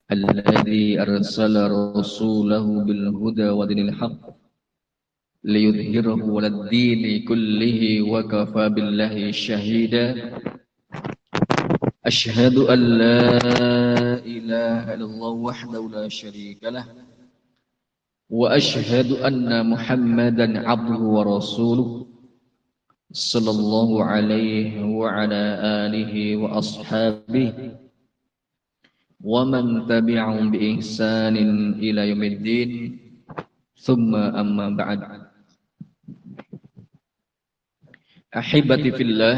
الذي أرسل رسوله بالهدى ودين الحق ليظهره على الدين كله وكفى بالله شهيدا أشهد أن لا إله إلا الله وحده لا شريك له وأشهد أن محمدا عبده ورسوله صلى الله عليه وعلى آله وأصحابه ومن تبعهم بإحسان إلى يوم الدين ثم أما بعد أحبتي في الله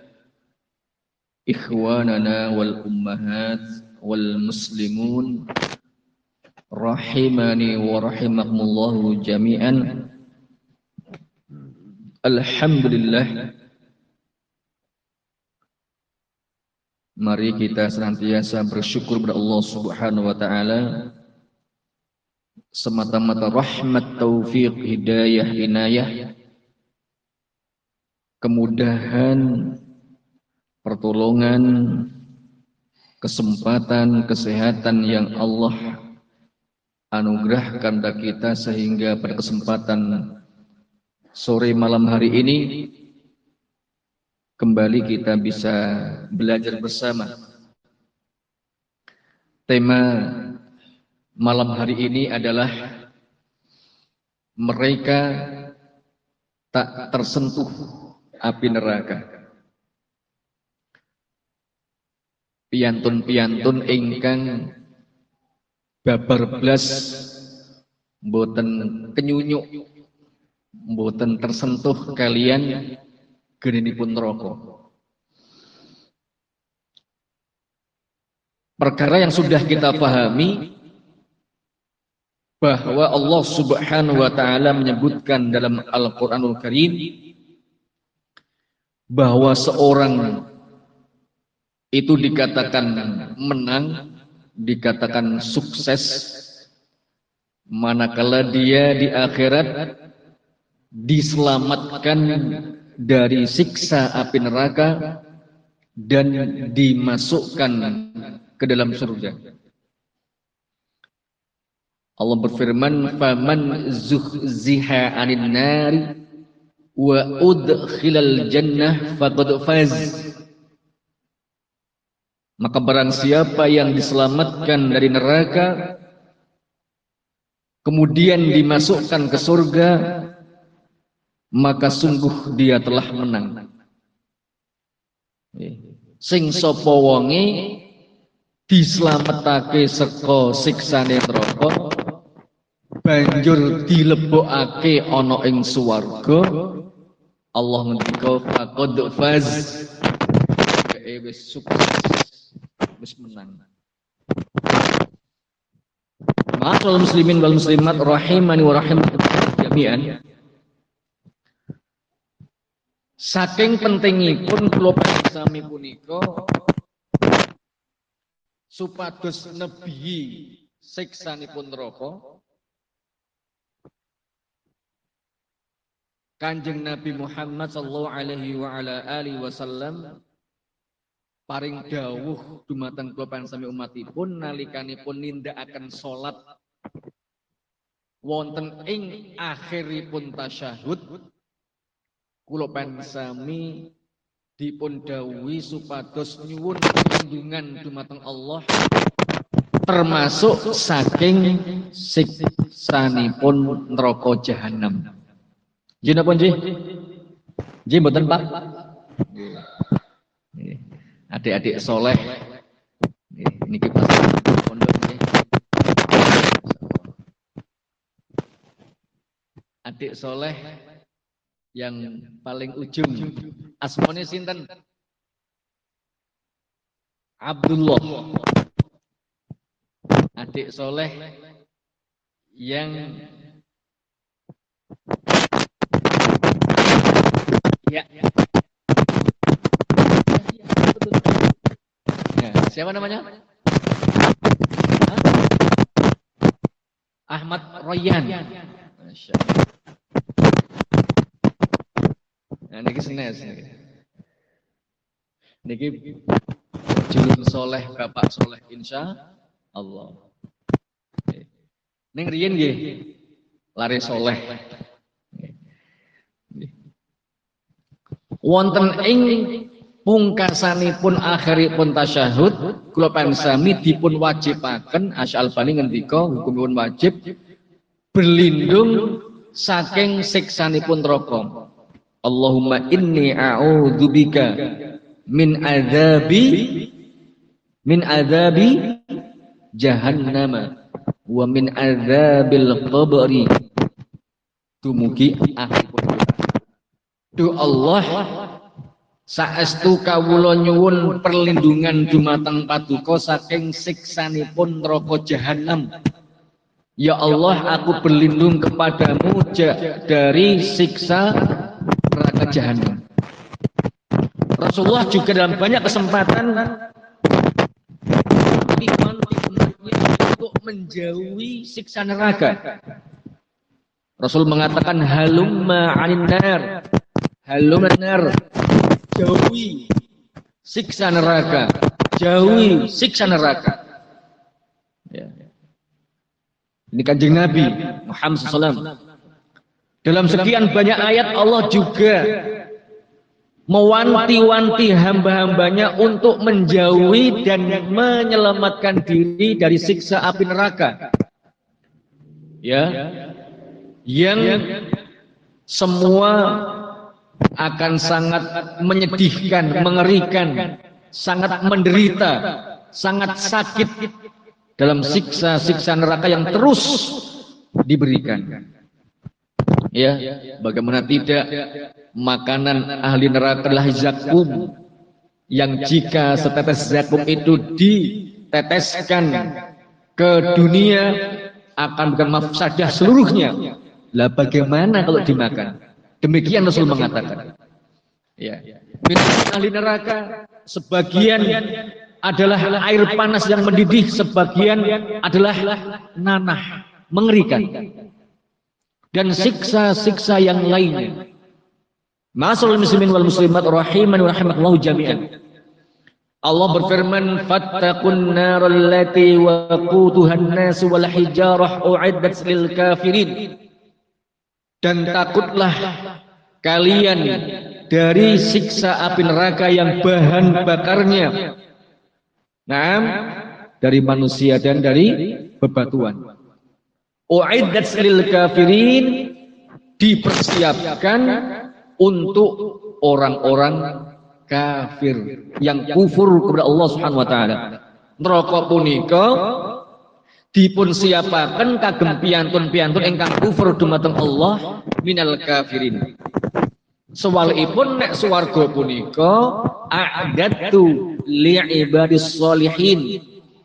إخواننا والأمهات والمسلمون rahimani wa rahimakumullahu jami'an. Alhamdulillah, mari kita senantiasa bersyukur kepada Allah Subhanahu wa taala semata-mata rahmat, taufik, hidayah, inayah, kemudahan, pertolongan, kesempatan, kesehatan yang Allah anugerahkan kepada kita sehingga pada kesempatan sore malam hari ini kembali kita bisa belajar bersama. Tema malam hari ini adalah mereka tak tersentuh api neraka. Piantun-piantun ingkang babar blas mboten kenyunyuk, mboten tersentuh kalian geninipun neraka. Perkara yang sudah kita pahami bahwa Allah Subhanahu wa taala menyebutkan dalam Al-Qur'anul Karim bahwa seorang itu dikatakan menang, dikatakan sukses manakala dia di akhirat diselamatkan dari siksa api neraka dan dimasukkan ke dalam surga. Allah berfirman, "Faman zuhziha 'anil nari wa udkhilal jannah faqad faz." Maka barang siapa yang diselamatkan dari neraka kemudian dimasukkan ke surga, maka sungguh dia telah menang. Sing sapa wonge dislametake saka siksane neraka banjur dilebokake ana ing swarga, Allah ngendika faqad faz, wis sukses, wis menang. Ma'asyiral muslimin wal muslimat rahimani wa rahimakumullah jami'an. Saking pentingipun kula sami punika supados nebihi siksanipun neraka, Kanjeng Nabi Muhammad sallallahu alaihi wa ala alihi wasallam paring dawuh dumateng kula sami umatipun nalikanipun nindakaken salat wonten ing akhiripun tasyahud, kula sami dipun dawuhi supados nyuwun perlindungan dumateng Allah termasuk saking siksanipun neraka jahanam. Nggih napa nggih? Nggih mboten Pak? Nggih. Adik-adik soleh niki pas pondok nggih. Adik soleh yang paling ujung asmane sinten? Abdullah. Adik soleh yang ya. Siapa namanya? Hah? Ahmad Royan. Masya Allah. Nah, niki senes. Niki julun soleh, bapak soleh insya Allah. Ning riyen nggih lare soleh. Wonten ing pungkasanipun akhiripun tasyahud kula pansami dipun wajibaken Asy Albani ngendika hukumipun wajib berlindung saking siksanipun neraka. Allahumma inni a'udzubika min adzabi jahannama wa min adzabil qabri. Dumugi akhiripun doa. Allah saestu kawula nyuwun perlindungan dumateng paduka saking siksanipun neraka jahanam. Ya Allah, aku berlindung kepadamu dari siksa neraka jahanam. Rasulullah juga dalam banyak kesempatan untuk menjauhi siksa neraka. Rasul mengatakan halumma 'anin nar, halumma nar, jauhi siksa neraka, jauhi siksa neraka. Ya. Ini kanjeng Nabi Muhammad SAW. Dalam sekian banyak ayat Allah juga mewanti-wanti hamba-hambanya untuk menjauhi dan menyelamatkan diri dari siksa api neraka. Ya, yang semua akan sangat menyedihkan, mengerikan, sangat menderita, sangat sakit dalam siksa-siksa neraka yang terus diberikan. Ya, bagaimana tidak, makanan ahli neraka adalah zakum, yang jika setetes zakum itu diteteskan ke dunia akan bukan mafsadah seluruhnya. Lah bagaimana kalau dimakan? Demikian Rasul mengatakan. Ya, minuman ahli neraka sebagian adalah air panas yang mendidih, sebagian adalah nanah, mengerikan. Dan siksa-siksa yang lainnya. Ma'asyiral muslimin wal muslimat rahiman wa rahimakumullah jami'an. Allah berfirman, "Fattaqun naral lati waquduhan nas wal hijarah u'iddat lil kafirin." Dan takutlah kalian dari siksa api neraka yang bahan bakarnya dari manusia dan dari bebatuan. U'iddat lil kafirin, dipersiapkan untuk orang-orang kafir yang kufur kepada Allah Subhanahu wa taala. Neraka punika dipun siapaken kagem piyantun-piyantun ingkang kufur dumateng Allah minal kafirin. Sewalipun nek swarga punika a'dadtu li'ibadis sholihin.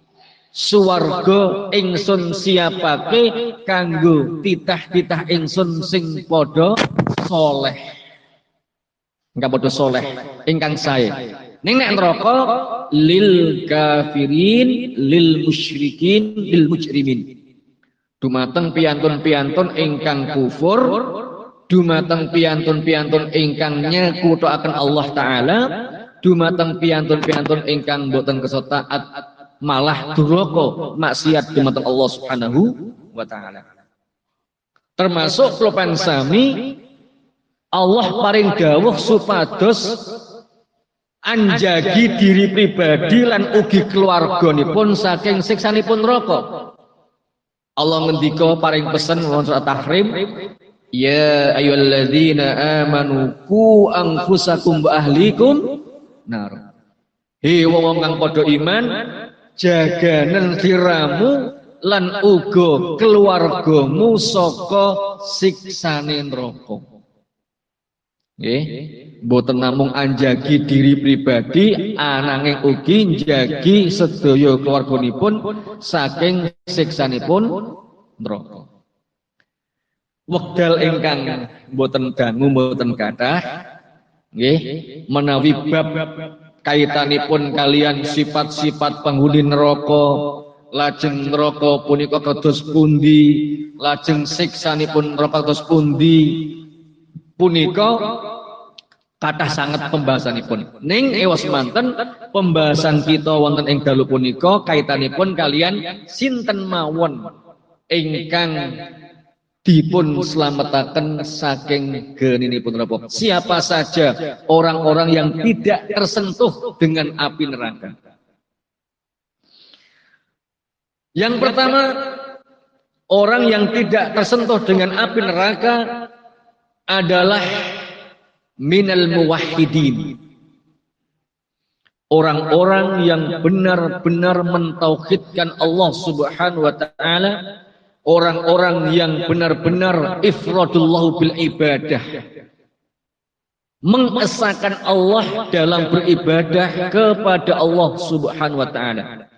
Swarga ingsun siapake kanggo titah-titah ingsun sing padha saleh. Ingkang padha saleh, ingkang sae. Ning nek neraka lil kafirin, lil musyrikin, lil mujrimin. Dumateng piyantun-piyantun ingkang kufur, dumateng piyantun-piyantun ingkang nyekuthaken Allah taala, dumateng piyantun-piyantun ingkang boten kersa taat, malah duraka maksiat dumateng Allah Subhanahu wa taala. Termasuk klopan sami Allah paring dawuh supados anjagi diri pribadi lan ugi keluarganipun saking siksanipun neraka. Allah ngendika paring pesen wonten surat Tahrim, ya ayyuhalladzina amanu qu anfusakum wa ahlikum nar. Hei wong kang padha iman, jaganen siramu lan uga keluargamu saka siksane neraka. Nggih, mboten namung anjagi diri pribadi, ananging ugi njagi sedaya keluarganipun saking siksanipun neraka. Wekdal ingkang mboten dangu mboten kathah, nggih, menawi bab kaitanipun kalian sifat-sifat penghuni neraka, lajeng neraka punika kados pundi, lajeng siksanipun neraka kados pundi, punika kathah sanget pembahasanipun. Ning ewas manten pembahasan kita wonten ing dalu punika kaitanipun kalian sinten mawon ingkang dipun slametaken saking geninipun neraka. Siapa saja orang-orang yang tidak tersentuh dengan api neraka. Yang pertama, orang yang tidak tersentuh dengan api neraka adalah minal muwahhidin. Orang-orang yang benar-benar mentauhidkan Allah Subhanahu wa taala, orang-orang yang benar-benar ifradullah bil ibadah, mengesahkan Allah dalam beribadah kepada Allah Subhanahu wa taala.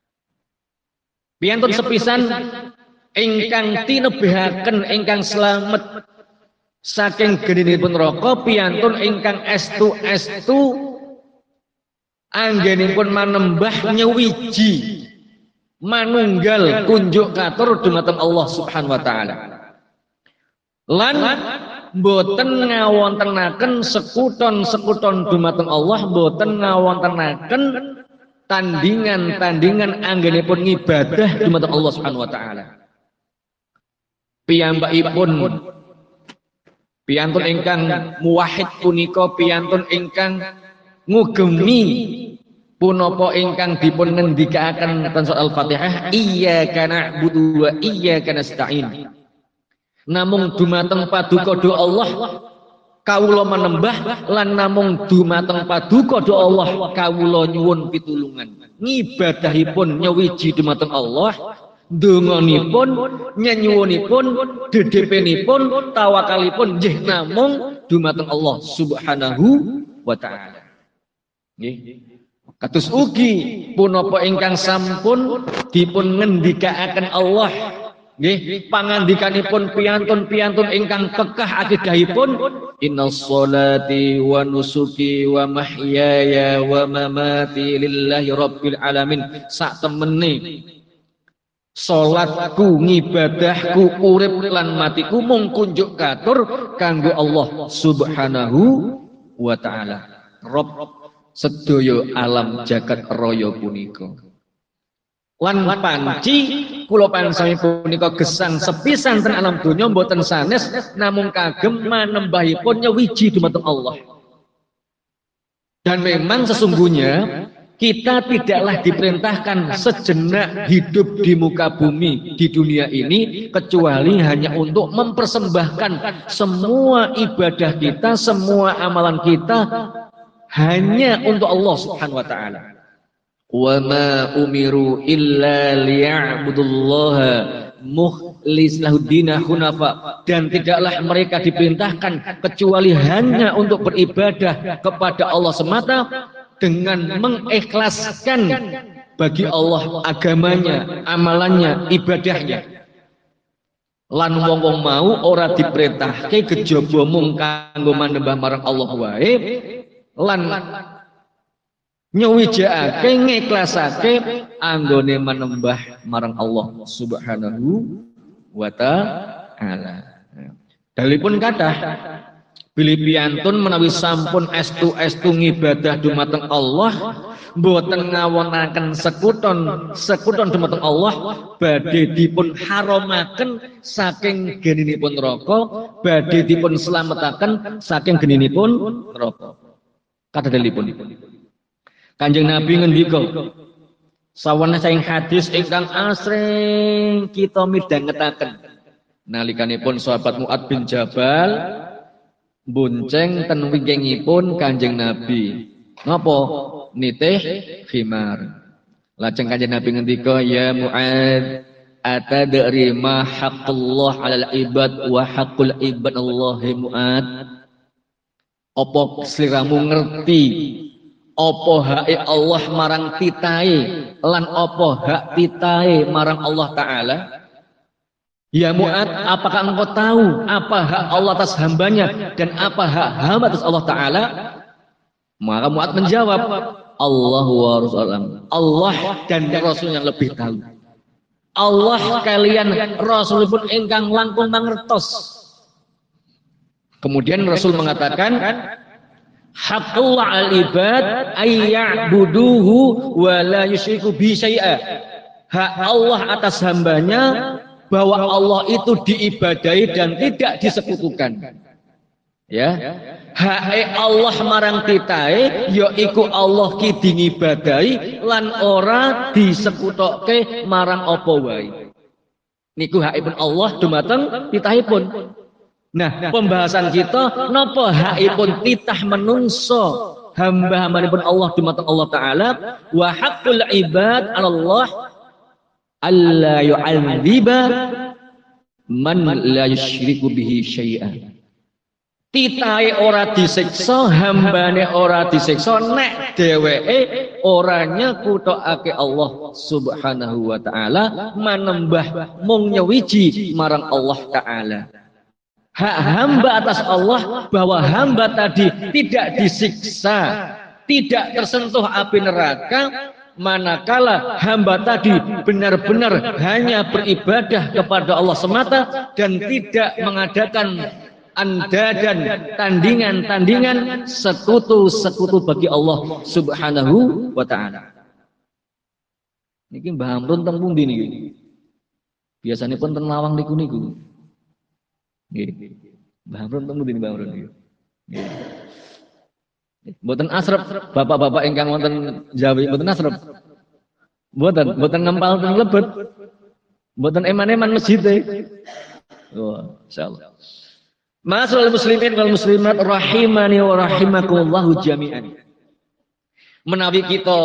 Piyantun sepisan ingkang tinebihaken ingkang slamet saking geninipun neraka, piyantun ingkang estu-estu anggenipun manembah nyewiji manunggal kunjuk katur dumateng Allah Subhanahu wa taala. Lan boten ngawontenaken sekuton-sekuton dumateng Allah, boten ngawontenaken tandingan-tandingan anggenipun ngibadah dumateng Allah Subhanahu wa taala. Piyambakipun piyantun ingkang muwahhid punika piyantun ingkang ngugemi punapa ingkang dipun ngendikaken ten surat Al-Fatihah, iyyaka na'budu wa iyyaka nasta'in. Namung dumateng paduka do Allah kawula manembah, lan namung dumateng paduka do Allah kawula nyuwun pitulungan. Ngibadahipun nyewiji dumateng Allah, donganipun, nyanyuwunipun, dedepenipun, tawakalipun nggih namung dumateng Allah Subhanahu wa taala. Nggih. Kados ugi punapa ingkang sampun dipun ngendikaaken Allah, nggih, pangandikanipun piyantun-piyantun ingkang kekah akidahipun, innas sholati wa nusuki wa mahyaya wa mamati lillahi rabbil alamin. Sak temene salatku, ngibadahku, urip lan matiku mung kunjuk katur kanggo Allah Subhanahu wa taala, Rabb sedaya alam jagat raya punika. Lan panci kula pansami punika gesang sepisan ten alam donya mboten sanes namung kagem manembahipun nyewiji dumateng Allah. Dan memang sesungguhnya kita tidaklah diperintahkan sejenak hidup di muka bumi di dunia ini kecuali hanya untuk mempersembahkan semua ibadah kita, semua amalan kita hanya untuk Allah Subhanahu wa taala. Wa ma umiru illa liya'budullaha mukhlishan lahud-din hunafa, dan tidaklah mereka diperintahkan kecuali hanya untuk beribadah kepada Allah semata dengan mengikhlaskan bagi Allah agamanya, amalannya, ibadahnya. Lan wong-wong mau ora diperintahke kejaba mung kanggo manembah marang Allah wae, lan nyewijake ngiklasake anggone manembah marang Allah Subhanahu wa taala. Dalipun kathah bilih piyantun menawi sampun estu-estu ngibadah dumateng Allah, boten ngawonaken sekuton dumateng Allah, badhe dipun haramaken saking geninipun neraka, badhe dipun slametaken saking geninipun neraka. Kadhalipun Kanjeng Nabi ngendika sawana saing hadis ingkang asring kita midhangetaken nalikanipun sahabat Mu'ad bin Jabal bonceng ten wingkingipun Kanjeng Nabi. Napa? Nitih khimar. Lajeng Kanjeng Nabi ngendika, ya Mu'ad, atadri ma haqqullah 'alal ibad wa haqqul ibad Allahi Mu'ad? Apa sliramu ngerti apa hake Allah marang titahe lan apa hak titahe marang Allah taala? Ya Mu'ad, apakah engkau tahu apa hak Allah atas hambanya dan apa hak hamba atas Allah taala? Maka Mu'ad menjawab, Allah wa Rasulullah, Allah dan Rasul yang lebih tahu. Allah kalian Rasul pun ingkang langkung mangertos. Kemudian Rasul mengatakan, haqqullah al-ibad ayya'buduhu wa la yusyriku bi syai'a. Hak Allah atas hambanya bahwa Allah itu diibadahi dan tidak disekutukan. Ya, hae Allah marang titahe ya iku Allah ki diibadahi lan ora disekutokke marang apa wae. Niku haipun Allah dumateng titahipun. Nah, pembahasan kita napa haipun titah menungso hamba-hambanipun Allah dumateng Allah taala wa haqqul ibad 'ala Allah alla yu'adziba man la yusyriku bihi syai'an. Titahe ora disiksa, hambane ora disiksa nek dheweke ora nyekutokake Allah Subhanahu wa taala manembah mung nyewiji marang Allah taala. Hak hamba atas Allah bahwa hamba tadi tidak disiksa, tidak tersentuh api neraka manakala hamba tadi benar-benar hanya beribadah kepada Allah semata dan tidak mengadakan andadan tandingan-tandingan sekutu-sekutu bagi Allah Subhanahu wa taala. Niki Mbah Amrun teng pundi niki? Biasane pun teng Lawang niku. Nggih. Mbah Amrun teng pundi Mbah Amrun niki? Nggih. Mboten asrep bapak-bapak ingkang wonten Jawi mboten asrep. Mboten ngempal teng lebet. Mboten eman-eman masjid e. Oh, insyaallah. Ma'asyiral muslimin wal muslimat rahimani wa rahimakumullahu jami'an. Menawi kita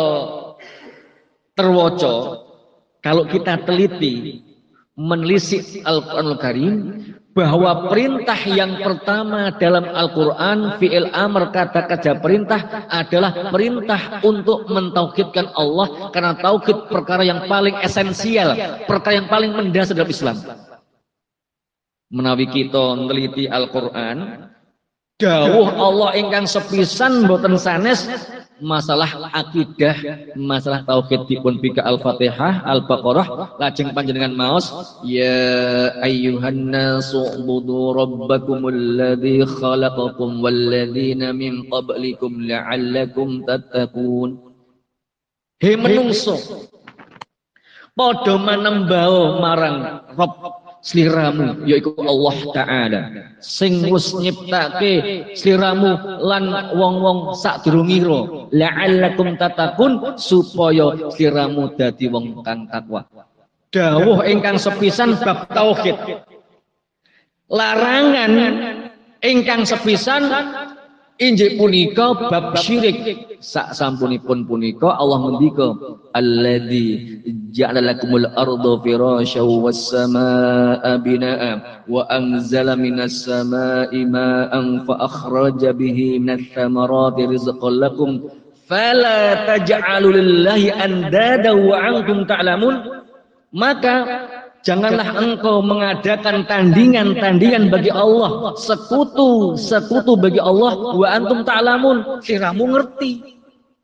terwaca, kalau kita teliti menelisik Al-Qur'anul Karim bahwa perintah yang pertama dalam Al-Qur'an fi'il amr kata kerja perintah adalah perintah untuk mentauhidkan Allah karena tauhid perkara yang paling esensial, perkara yang paling mendasar dalam Islam. Menawi kita neliti Al-Qur'an dawuh Allah ingkang sepisan boten sanes masalah akidah, masalah tauhid dipun bika Al-Fatihah, Al-Baqarah lajeng panjenengan maos ya ayyuhan nasu ubudu rabbakumul ladzi khalaqakum walladzina min qablikum la'allakum tattaqun. He menungso padha manembah marang Rabb sliramu yaiku Allah taala sing wis nyiptake sliramu lan wong-wong sadurungira la'allakum tattaqun supaya sliramu dadi wong kang takwa. Dawuh ingkang sepisan bab tauhid. Larangan ingkang sepisan injih punika bab syirik. Sak sampunipun punika Allah ngendika alladzi ja'ala lakumul arda firasyan was samaa'a binaa'a wa anzala minas samaa'i maa'an fa akhraja bihi minats thamarati rizqan lakum fala taj'alu lillahi andada wa antum ta'lamun. Maka janganlah engkau mengadakan tandingan-tandingan bagi Allah, sekutu bagi Allah wa antum ta'lamun, siramu ngerti.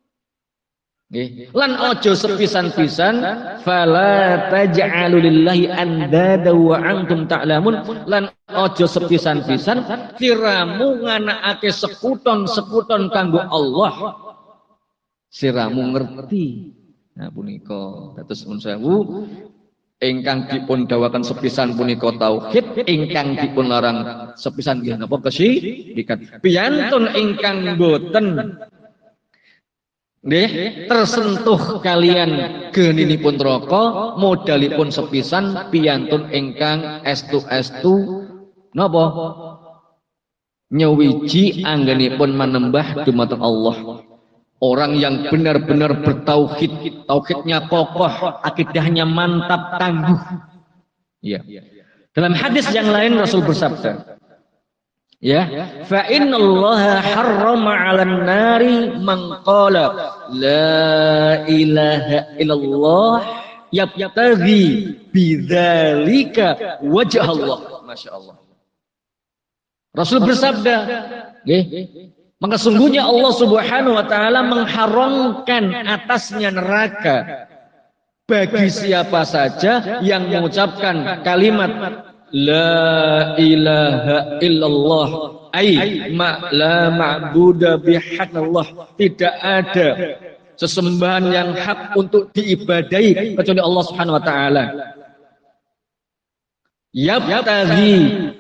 Lan ojo sepisan-pisan fala taj'alu lillahi andada wa antum ta'lamun, lan ojo sepisan-pisan siramu nganakake sekuton kanggo Allah, siramu ngerti. Nah punika dados mun sewu ingkang dipun dawakan sepisan punika tauhid, ingkang dipun larang sepisan nggih napa kesyirikan. Piyantun ingkang boten nggih tersentuh kalian geninipun neraka modalipun sepisan piyantun ingkang estu napa nyewiji anggenipun manembah dumateng Allah. Orang yang benar-benar bertauhid, tauhidnya kokoh, akidahnya mantap, tangguh. Ya. Dalam hadis yang lain Rasul bersabda, ya, fa innallaha harrama 'alan nari man qala la ilaha illallah yabtaghi bidzalika wajh Allah. Masyaallah. Rasul bersabda, nggih, maka sungguhnya Allah Subhanahu wa taala mengharamkan atasnya neraka bagi siapa saja yang mengucapkan kalimat la ilaha illallah ai la ma'budu bihaqqillah, tidak ada sesembahan yang hak untuk diibadahi kecuali Allah Subhanahu wa taala. Yabtaghi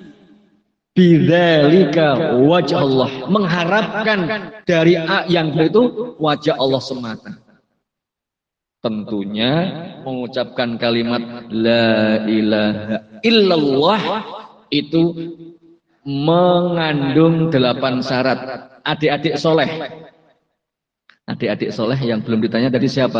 bidzalika wajh Allah, mengharapkan dari yang itu wajah Allah semata. Tentunya mengucapkan kalimat la ilaha illallah itu mengandung 8 syarat. Adik-adik soleh, adik-adik soleh yang belum ditanya tadi siapa?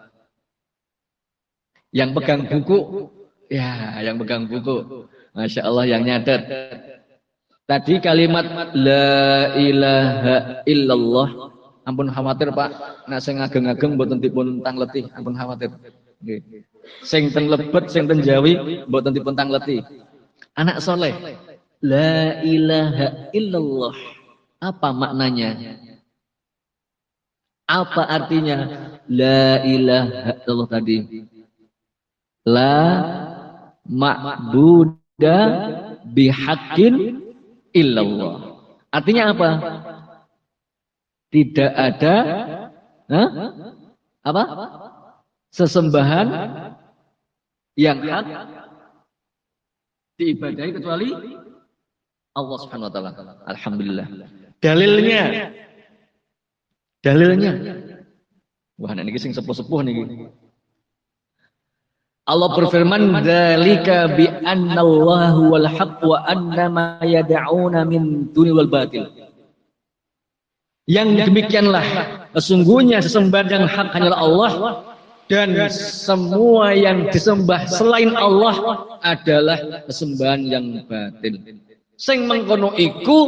Yang pegang buku, ya, yang pegang buku, masya Allah, yang nyatet. Tadi kalimat la ilaha illallah, ampun khawatir Pak, nak sing ageng-ageng mboten dipun tang letih, ampun khawatir. Nggih. Sing ten lebet, sing ten Jawi mboten dipun tang letih. Anak soleh, la ilaha illallah. Apa maknanya? Apa artinya la ilaha illallah tadi? La ma'buda bihaqqin illallah. Artinya apa? Tidak ada apa? Sesembahan yang hak diibadahi kecuali Allah Subhanahu wa taala. Alhamdulillah. Dalilnya. Wah, ini sing sepuh-sepuh niki. Allah berfirman, "Dzalika bi annallahu wal haqq wa annama yad'una min duni wal batil." Yang demikianlah sesungguhnya sesembahan yang hak hanyalah Allah dan semua yang disembah selain Allah adalah sesembahan yang batil. Sing mengkono iku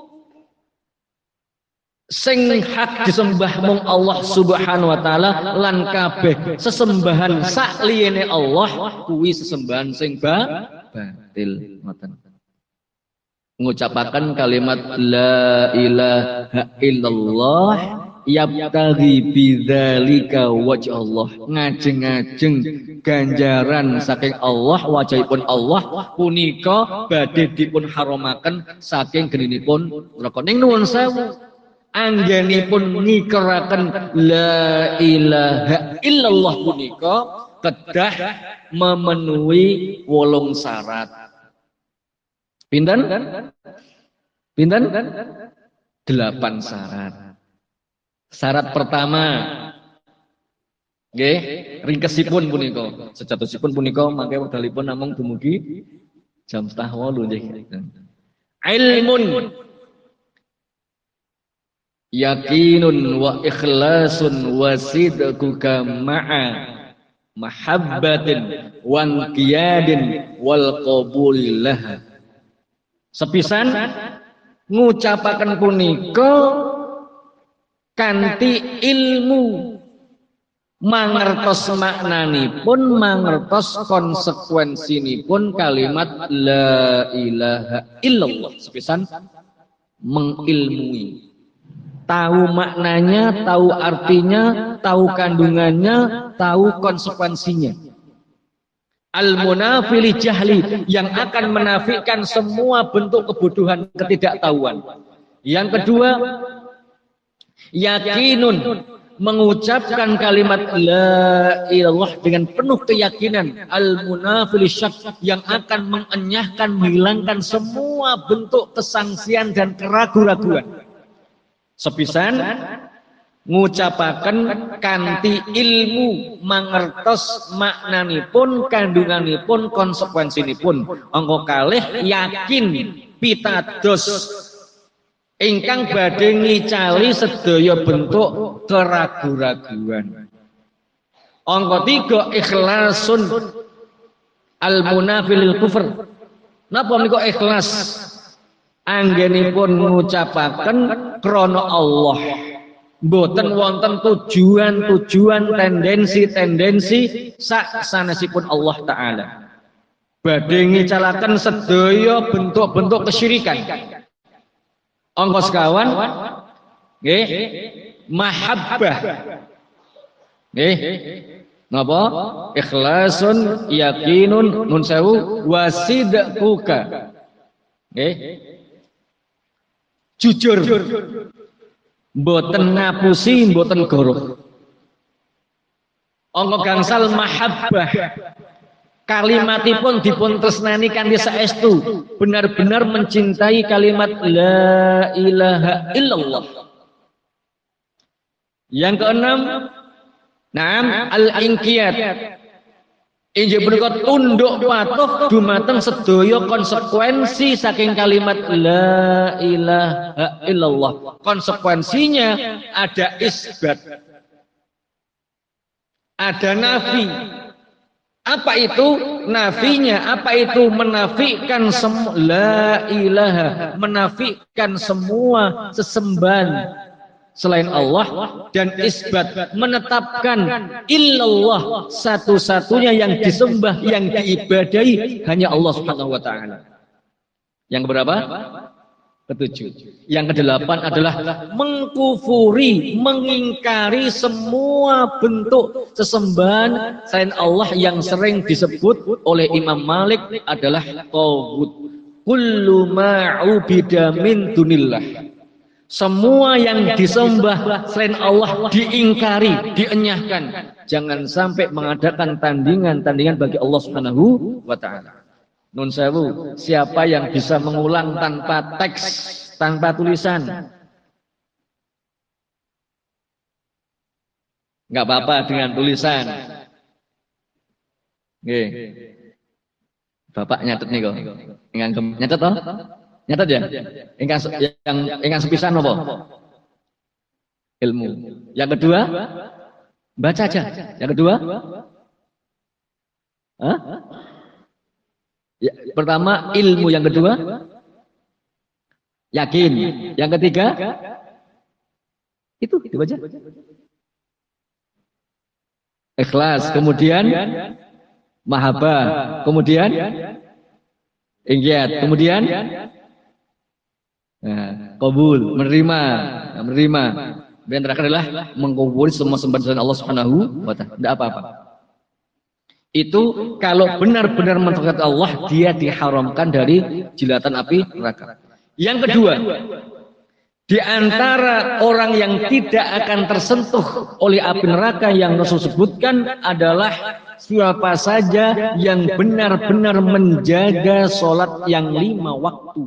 sing hak disembah mung Allah Subhanahu wa taala lan kabeh sesembahan sakliyane Allah kuwi sesembahan sing batil. Ngoten. Mengucapkan kalimat la ilaha illallah yabtaghi bidzalika wajh Allah, ngajeng-ngajeng ganjaran saking Allah, wajahipun Allah punika badhe dipun haramaken saking geninipun neraka. Ning nuwun sewu, anggenipun ngikeraken la ilaha illallah punika kedah memenuhi 8 syarat. Pinten? 8 syarat. Syarat pertama, nggih, ringkesipun punika, sejatosipun punika mangke wekdalipun namung dumugi jam 7:30 nggih. Ilmun yakinun wa ikhlasun wa sidquka ma'a mahabbatin wa qiyadin wal qabulillah. Sepisan ngucapaken punika kanthi ilmu, mangertos maknanipun, mangertos konsekuensinipun kalimat la ilaha illallah. Sepisan mengilmui, tahu maknanya, tahu artinya, tahu kandungannya, tahu konsekuensinya. Al-munafili jahli, yang akan menafikan semua bentuk kebodohan, ketidaktahuan. Yang kedua, yakinun, mengucapkan kalimat la ilallah dengan penuh keyakinan. Al-munafili syak, yang akan mengenyahkan, menghilangkan semua bentuk kesangsian dan keraguan-raguan. Sepisan ngucapaken kanthi ilmu, mangertos maknanipun, kandunganipun, konsekuensinipun. Angka kalih yakin pitados ingkang badhe ngicali sedaya bentuk keraguan-raguan. Angka 3 ikhlasun al-munafilil kufur. Napa menika ikhlas? Anggenipun ngucapaken krana Allah, mboten wonten tujuan-tujuan, tendensi-tendensi sak sanesipun Allah taala. Badhe ngicalaken sedaya bentuk-bentuk kesyirikan. Angka sekawan nggih, mahabbah. Nggih. Napa? Ikhlasun, yakinun, nun sewu, wasidquka. Nggih. Jujur, mboten ngapusi, mboten goroh. Angka gangsal mahabbah, kalimatipun dipun tresnani kanthi saestu, benar-benar mencintai kalimat la ilaha illallah. Yang keenam, naam al-inqiyad. Inggih punika tunduk patuh dumateng sedaya konsekuensi saking kalimat la ilaha illallah. Konsekuensinya ada isbat, ada nafi. Apa itu nafinya? Apa itu menafikan semua la ilaha, menafikan semua sesembahan selain Allah, dan isbat menetapkan illallah, satu-satunya yang disembah, yang diibadahi hanya Allah Subhanahu wa taala. Yang keberapa? Ketujuh. Yang kedelapan adalah mengkufuri, mengingkari semua bentuk sesembahan selain Allah yang sering disebut oleh Imam Malik adalah taghut. Kullu ma'ubida min dunillah. Semua yang disembah selain Allah diingkari, dienyahkan. Jangan sampai mengadakan tandingan-tandingan bagi Allah Subhanahu wa taala. Nun sewu, siapa yang bisa mengulang tanpa teks, tanpa tulisan? Enggak apa-apa dengan tulisan. Nggih. Bapak nyatet nih kok. Ingkang nyatet toh? Nyatet ya? Ingkang sepisan apa? Ilmu. Yang kedua, baca aja. Yang kedua, hah? Ya, pertama ilmu, yang kedua yakin, yang ketiga itu baca. Ikhlas, kemudian mahabbah, kemudian inqiyad, kemudian qabul, menerima. Dan terakhir adalah mengkuburi semua sembahan Allah Subhanahu wa taala. Tidak apa-apa. Itu kalau benar-benar mentaati Allah, dia diharamkan dari jilatan api neraka. Yang kedua, di antara orang yang tidak akan tersentuh oleh api neraka yang Rasul sebutkan adalah siapa saja yang benar-benar menjaga sholat yang 5 waktu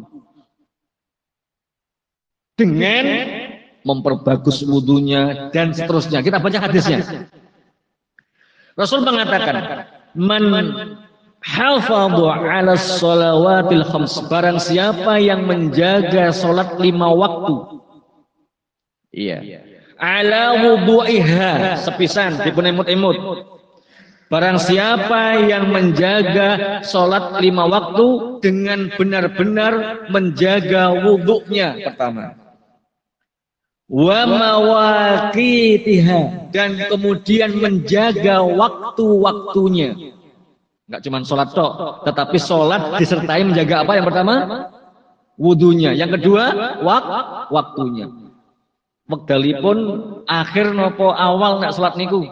dengan memperbagus wudunya dan seterusnya. Kita baca hadisnya. Rasul mengatakan, man hafadhu 'ala shalawatil khams, barang siapa yang menjaga salat 5 waktu. Iya. 'Ala wudu'iha, sepisan dipun emut-emut. Barang siapa yang menjaga salat 5 waktu dengan benar-benar menjaga wudunya pertama. Wa mawaqitiha, dan kemudian menjaga waktu-waktunya. Enggak cuma sholat tok, tetapi sholat disertai menjaga apa? Yang pertama, wudunya. Yang kedua, waktunya. Wekdalipun akhir nopo awal nak sholat niku.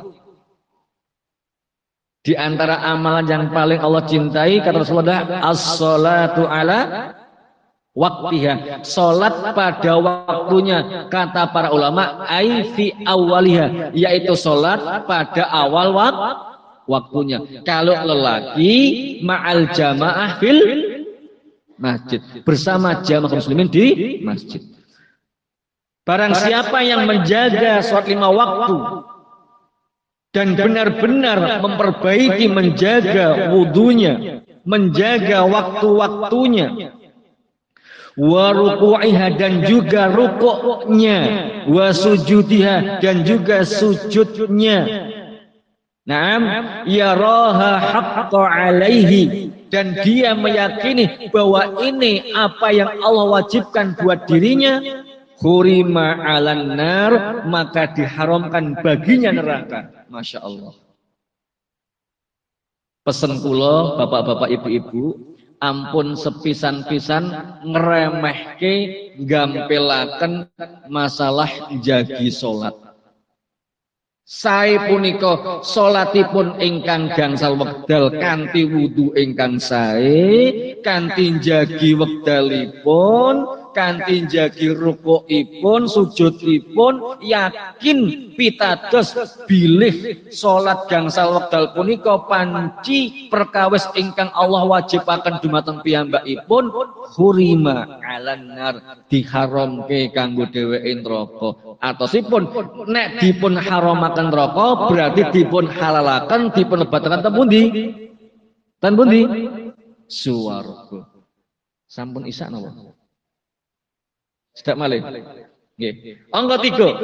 Di antara amalan yang paling Allah cintai kata Rasulullah, as-sholatu ala waktiha, sholat pada waktunya. Kata para ulama, ai fi awaliha, yaitu sholat pada awal waktunya. Kalau lelaki ma'al jamaah fil masjid, bersama jamaah muslimin di masjid. Barang siapa yang menjaga sholat 5 waktu dan benar-benar memperbaiki menjaga wudunya, menjaga waktu-waktunya, wa ruku'iha, dan juga rukuknya, wa sujudiha, dan juga sujudnya. Naam, yaraha haqqa alaihi, dan dia meyakini bahwa ini apa yang Allah wajibkan buat dirinya, hurima 'alan nar, maka diharamkan baginya neraka. Masya Allah. Pesen kula bapak-bapak ibu-ibu, ampun sepisan-pisan ngeremehke gampelaken masalah jagi salat. Sae punika salatipun ingkang gangsal wekdal kanthi wudu ingkang sae, kanthi jagi wekdalipun kanthi njagi rukukipun sujudipun yakin pitados bilih salat gangsal wekdal punika panci perkawis ingkang Allah wajibaken dumateng piyambakipun hurima alan nar diharamke kanggo dheweke neraka. Atosipun nek dipun haramaken neraka berarti dipun halalaken dipun lebetaken ten pundi? Ten pundi? Swarga. Sampun isak napa? Sedak malih. Nggih. Angka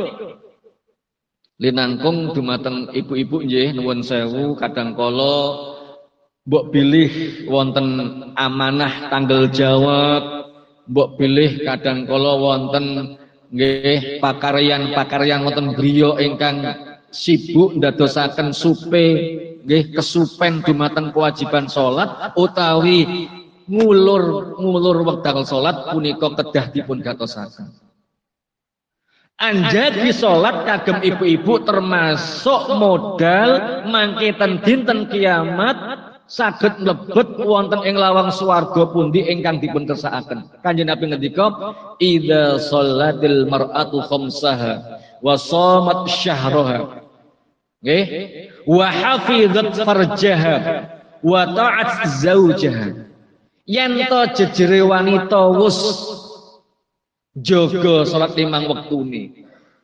3. Linangkung dumateng ibu-ibu nggih nuwun sewu kadang kala mbok bilih wonten amanah tanggal jawab, mbok bilih kadang kala wonten nggih pakaryan-pakaryan wonten griya ingkang sibuk ndadosaken supe nggih kesupen dumateng kewajiban salat utawi ngulur wekdal salat punika kedah dipun gatosaken. Anjadi salat kagem ibu-ibu termasuk modal mangke ten dinten kiamat saged mlebet wonten ing lawang swarga pundi ingkang dipun kersakaken. Kanjeng Nabi ngendika, "Idza shallatil mar'atu khamsaha wa shamat syahraha." Nggih, wa hafizat farjaha wa ta'at zaujaha. Yen to jejere wanita wus jaga salat 5 wektune.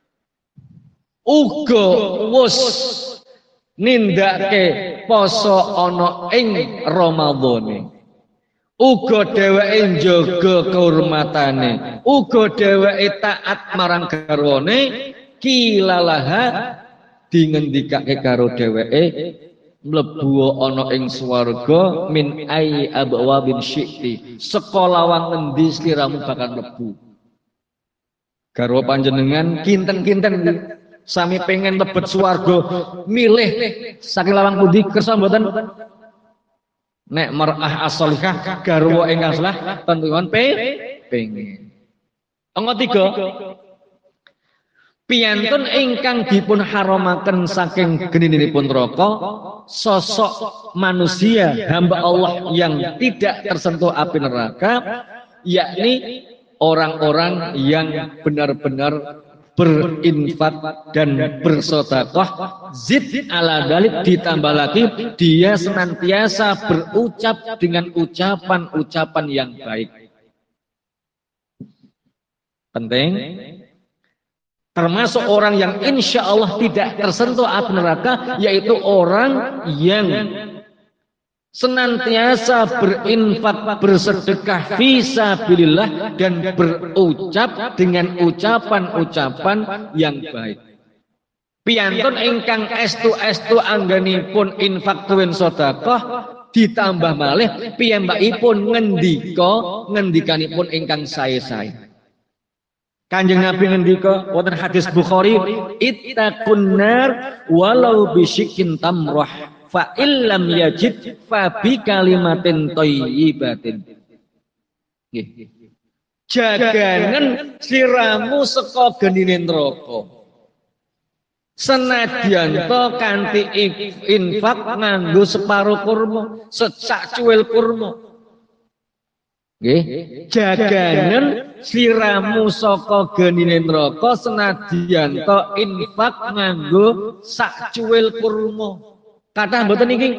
Uga wus nindakake poso ana ing Ramadhane. Uga dheweke njaga kehormatane, uga dheweke taat marang garwane, kilalaha dingendikake karo dheweke mlebu ana ing swarga min ai abwabin syi'ti. Sekolawang endi sliramu bakal mlebu. Garwa panjenengan kinten-kinten sami pengen lebet swarga milih saking lawang pundi kersa mboten? Nek mar'ah as-shalihah garwa ingkang saleh tentuan pengen. Angka 3. Piyantun ingkang dipun haramaken saking geninipun neraka sosok manusia hamba Allah yang tidak tersentuh api neraka, yakni orang-orang yang benar-benar berinfak dan bersedekah. Zid ala dalik, ditambah lagi dia senantiasa berucap dengan ucapan-ucapan yang baik. Penting. Termasuk orang yang insya Allah tidak tersentuh api neraka, yaitu orang yang senantiasa berinfak, bersedekah fisabilillah dan berucap dengan ucapan-ucapan yang baik. Piyantun ingkang estu-estu anggenipun infak tuwin sedekah ditambah malih piyambakipun ngendikanipun ingkang sae-sae. Kanjeng Nabi ngendika wonten hadis Bukhari, ittaqun nar walau bisyikkin tamrah fa illam yajid fa bi kalimatin thayyibatin. Nggih. Jaganen sliramu saka genine neraka. Senadyan to kanthi infak nganggo separo kurma, secak cuwil kurma. Nggih, jaganen sliramu saka genine neraka senadyan to infak nganggo sak cuwil kurma. Kathah mboten iki?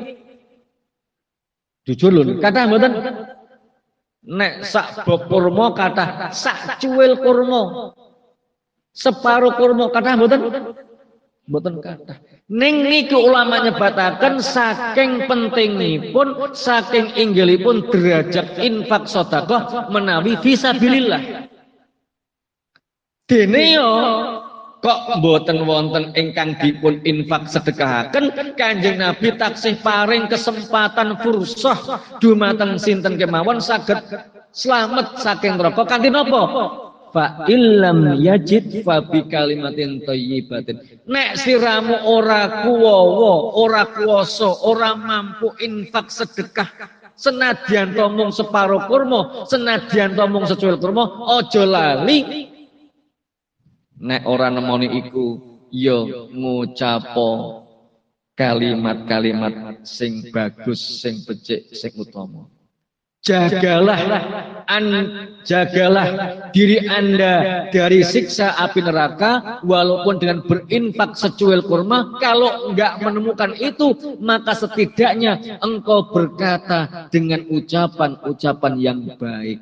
Jujur lho, kathah mboten? Nek sak bob kurma kathah, sak cuwil kurma. Separo kurma kathah mboten? Mboten kathah. Ning niku ulama nyebataken saking pentingipun, saking inggilipun derajat infak sedekah menawi fisabilillah. Dene yo kok mboten wonten ingkang dipun infak sedekahaken, Kanjeng Nabi taksih paring kesempatan fursah dumateng sinten kemawon saged slamet saking neraka kanthi napa? Fa illam yajid fa bi kalimatin thayyibatin. Nek siramu ora kuwawa, ora kuwasa, ora mampu infak sedekah, senadyan to mung separo kurma, senadyan to mung secuil kurma, aja lali nek ora nemoni iku ya ngucapo kalimat-kalimat sing bagus, sing becik, sing utama. jagalah jagalah diri Anda dari siksa api neraka walaupun dengan berinfak secuil kurma. Kalau enggak menemukan itu, maka setidaknya engkau berkata dengan ucapan-ucapan yang baik.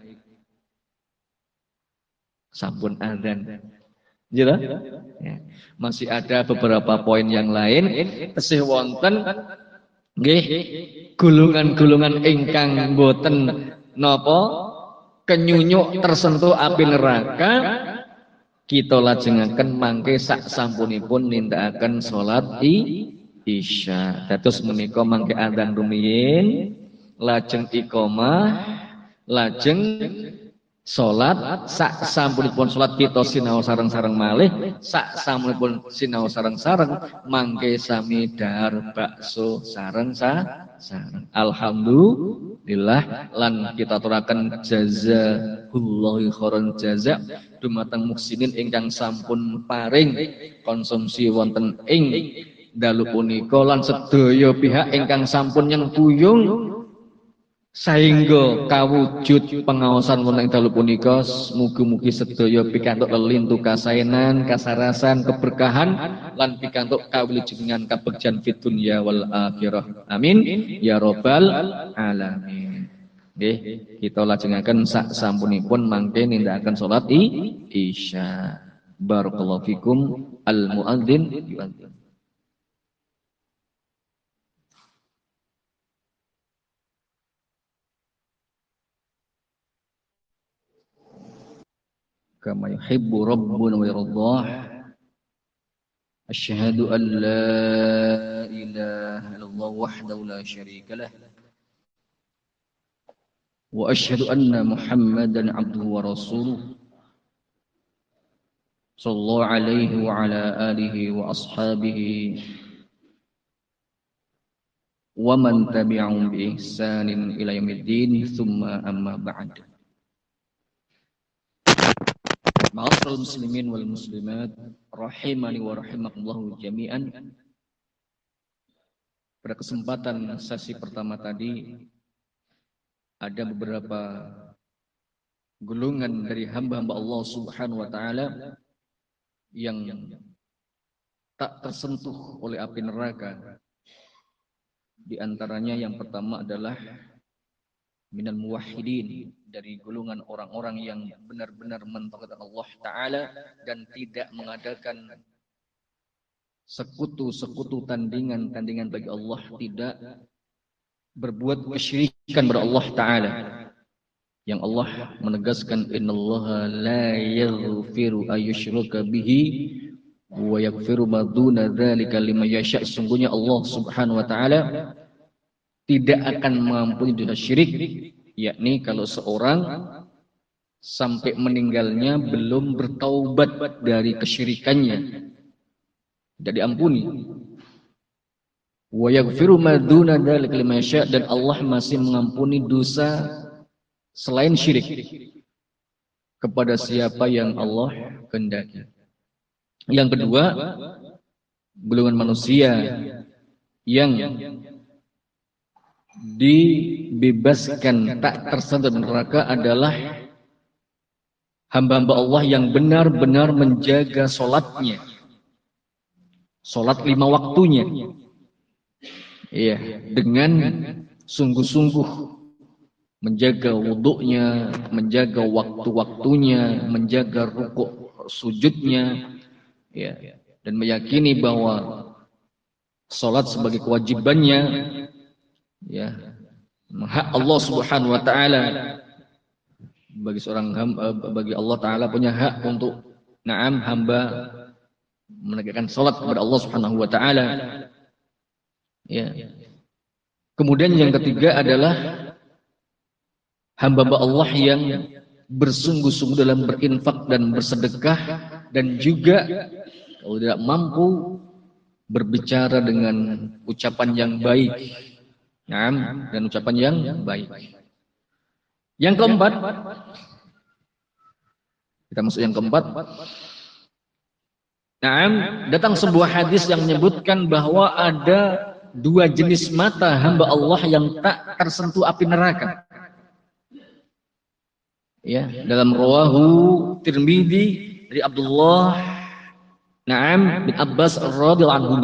Sampun adzan. Jelas? Ya. Masih ada beberapa poin yang lain. Tesih wonten nggih gulungan-gulungan ingkang boten napa kenyunyuk tersentuh api neraka, kita lajengaken mangke sak sampunipun nindakaken salat isya. Dados menika mangke adzan rumiyin, lajeng iqamah, lajeng salat. Sak sampunipun salat kita sinau sareng-sareng malih, sak sampunipun sinau sareng-sareng mangke sami dahar bakso sareng-sareng. Alhamdulillah lan kita aturaken jazakumullahu khairan jaza dumateng muksinin ingkang sampun paring konsumsi wonten ing dalu punika lan sedaya pihak ingkang sampun nyengkuyung sehingga kawujud pengawasan wonten dalu punika. Mugi-mugi sedaya pikantuk lelintu kasaenan, kasarasan, keberkahan lan pikantuk kawilujengan kabegjan fid dunya wal akhirah. Amin ya rabbal alamin. Nggih, kita lajengaken sak sampunipun mangke nindakaken salat isya. Barakallahu fikum. Al muadzin yuadzin. Kama yuhibbu rabbuna wa yardah. Asyhadu an la ilaha illallah wahdahu la syarika lah wa asyhadu anna Muhammadan abduhu wa rasuluh sallallahu alaihi wa ala alihi wa ashabihi wa man tabi'ahum bi ihsanin ila yaumiddin. Tsumma amma ba'd. Ma'asyiral muslimin wal muslimat rahimani wa rahimakumullah jami'an. Pada kesempatan sesi pertama tadi ada beberapa golongan dari hamba-hamba Allah Subhanahu wa taala yang tak tersentuh oleh api neraka. Di antaranya yang pertama adalah minal muwahhidin, dari golongan orang-orang yang benar-benar mentauhidkan Allah Ta'ala dan tidak mengadakan sekutu-sekutu tandingan bagi Allah, tidak berbuat kesyirikan kepada Allah Ta'ala. Yang Allah menegaskan innallaha la yaghfiru ayyushraka bihi wa yaghfiru ma duna dzalika liman yasha. Sungguhnya Allah Subhanahu wa taala tidak akan mengampuni dosa syirik, yakni kalau seorang sampai meninggalnya belum bertaubat dari kesyirikannya, tidak diampuni. Wa yaghfiru ma duna dzalika liman yasha, dan Allah masih mengampuni dosa selain syirik kepada siapa yang Allah kehendaki. Yang kedua, golongan manusia yang dibebaskan tak tersentuh neraka adalah hamba-hamba Allah yang benar-benar menjaga sholatnya, sholat 5 waktunya, ya, dengan sungguh-sungguh menjaga wudhunya, menjaga waktu-waktunya, menjaga rukuk sujudnya, ya, dan meyakini bahwa sholat sebagai kewajibannya, ya, hak Allah Subhanahu wa taala. Bagi seorang hamba, bagi Allah Ta'ala punya hak untuk hamba menegakkan sholat kepada Allah Subhanahu wa taala, ya. Kemudian yang ketiga adalah hamba-hamba Allah yang bersungguh-sungguh dalam berinfak dan bersedekah, dan juga kalau tidak mampu berbicara dengan ucapan yang baik, dan ucapan yang baik. Yang keempat, kita masuk yang keempat. Datang sebuah hadis yang menyebutkan bahwa ada 2 jenis mata hamba Allah yang tak tersentuh api neraka. Ya, dalam rawahu Tirmidzi dari Abdullah bin Abbas radhiyallahu anhu.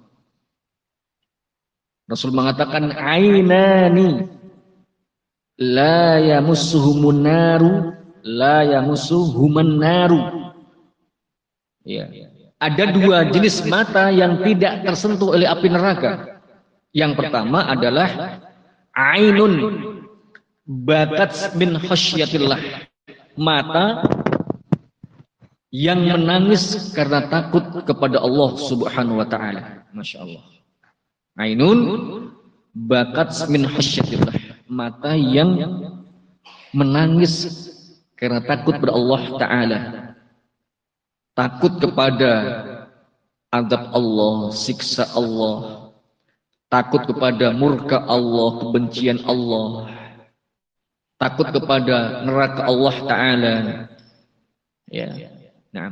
Rasul mengatakan ainani la yamussuhumun naru la yamussuhumun naru. Ya. Ada dua jenis mata yang tidak tersentuh oleh api neraka. Yang pertama adalah ainun bakat min khasyatillah, mata yang menangis karena takut kepada Allah Subhanahu wa taala. Masya Allah. Ainun bakat min khasyatillah, mata yang menangis karena takut kepada Allah taala. Takut kepada azab Allah, siksa Allah, takut kepada murka Allah, kebencian Allah, takut kepada neraka Allah Ta'ala. Ya, nah,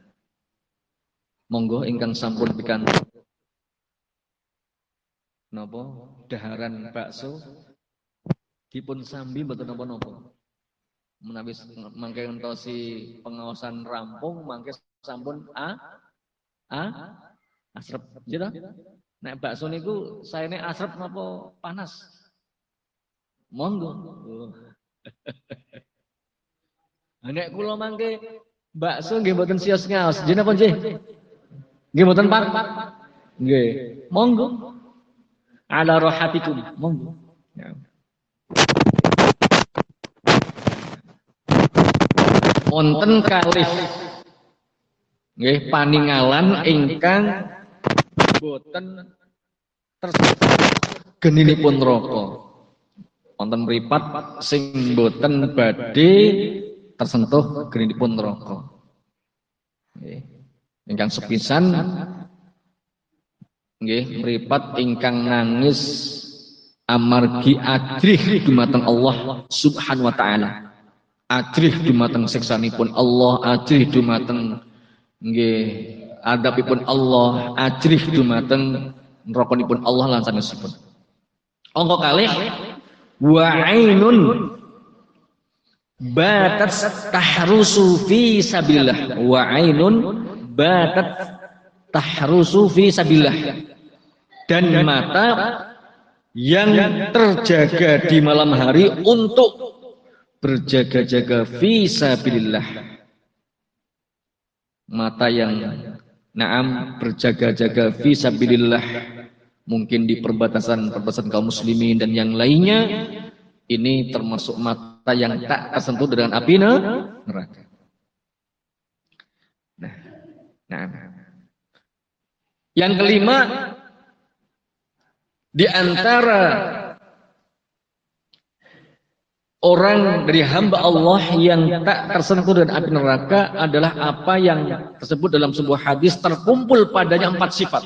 monggo ingkang sampun pikantuk napa daharan bakso dipun sambi mboten napa-napa. Menawi mangke ngentosi pengawasan rampung mangke sampun asrep gitu. Nek bakso niku saene asrep napa panas? Monggo. Nek kula mangke bakso nggih mboten sios ngaos. Jeneng apa nggih? Nggih mboten Pak? Nggih. Monggo. Ala rahatikum. Monggo. Ya. Wonten kalih nggih paningalan ingkang boten tersentuh geninipun neraka. Wonten mripat sing boten badhe tersentuh geninipun neraka. Nggih. Ingkang sepisan nggih mripat ingkang nangis amargi ajrih dumateng Allah Subhanahu wa taala. Ajrih dumateng siksanipun Allah, ajrih dumateng nggih adabipun Allah, ajrih dumateng nerakanipun Allah lan sanesipun. Angka kalih wa ainun batat tahrusu fi sabilillah, wa ainun batat tahrusu fi sabilillah, dan mata yang terjaga di malam hari untuk berjaga-jaga fi sabilillah. Mata yang naam berjaga-jaga fi sabilillah, mungkin di perbatasan kaum muslimin dan yang lainnya, ini termasuk mata yang tak tersentuh dengan api neraka. Nah. Yang kelima, di antara orang dari hamba Allah yang tak tersentuh dengan api neraka adalah apa yang tersebut dalam sebuah hadis, terkumpul padanya 4 sifat.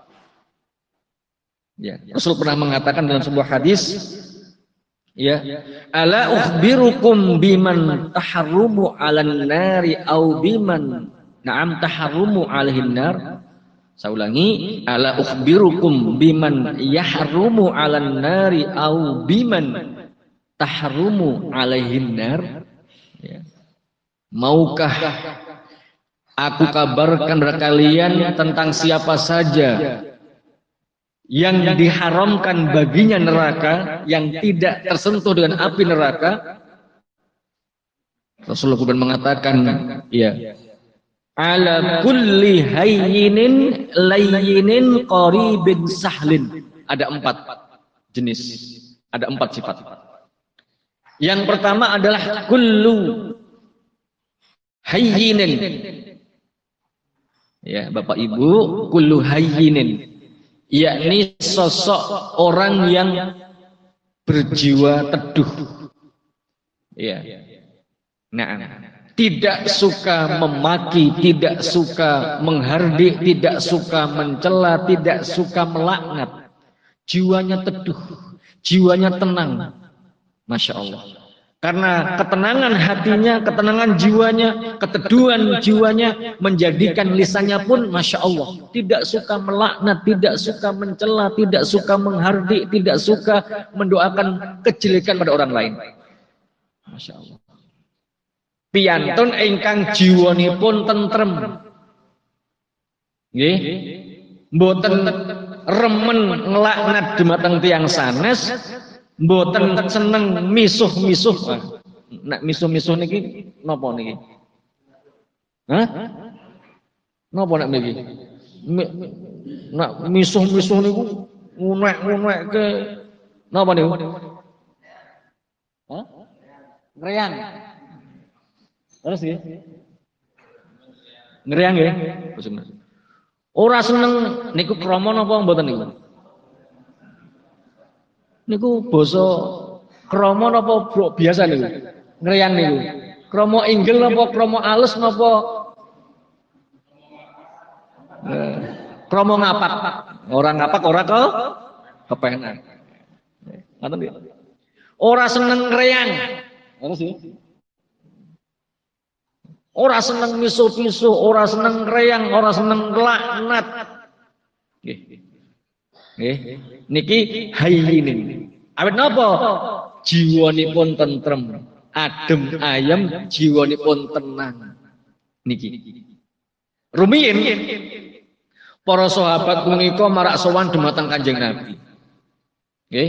Ya, Rasul pernah mengatakan dalam sebuah hadis, ya, ala ukhbirukum biman taharrumu 'alan nari au biman na'am taharrumu 'alaihin nar. Saya ulangi, ala ukhbirukum biman yahrumu 'alan nari au biman tahrumu alaihin nar. Ya. Maukah aku kabarkan kepada kalian tentang siapa saja yang diharamkan baginya neraka, yang tidak tersentuh dengan api neraka? Rasulullah kemudian mengatakan, ya, ala kulli hayyinin layyinin qaribin sahlin. Ada 4 jenis, ada 4 sifat. Yang pertama adalah kullu hayyinin. Ya, Bapak Ibu, kullu hayyinin, yakni sosok orang yang berjiwa teduh. Ya. Nah, tidak suka memaki, tidak suka menghardik, tidak suka mencela, tidak suka melaknat. Jiwanya teduh, jiwanya tenang. Masya Allah. Karena ketenangan hatinya, ketenangan jiwanya, keteduhan jiwanya menjadikan lisannya pun Masya Allah. Tidak suka melaknat, tidak suka mencela, tidak suka menghardik, tidak suka mendoakan kejelekan pada orang lain. Masya Allah. Piyantun ingkang jiwanipun tentrem. Nggih. Mboten remen nglaknat dumateng tiyang sanes, mboten seneng misuh-misuh. Nek misuh-misuh niki napa niki? Hah? Napa nek niki? Nek misuh-misuh niku ngunek-ngunekke napa niku? Hah? Ngreang. Terus nggih. Ngreang nggih. Ora seneng niku krama napa mboten niku? Niku basa krama napa biasa niku? Ngreang niku. Krama inggil napa krama alus napa krama ngapak? Ora ngapak ora kepenak. Ngoten nggih. Ora seneng ngreang. Terus nggih. Ora seneng misuh-misuh, ora seneng reyang, ora seneng laknat. Nggih. Nggih. Niki hayyinin. Awit napa? Jiwanipun tentrem, adem ayem, jiwanipun tenang. Niki. Rumiyin para sahabat punika marak sowan dumateng Kanjeng Nabi. Nggih.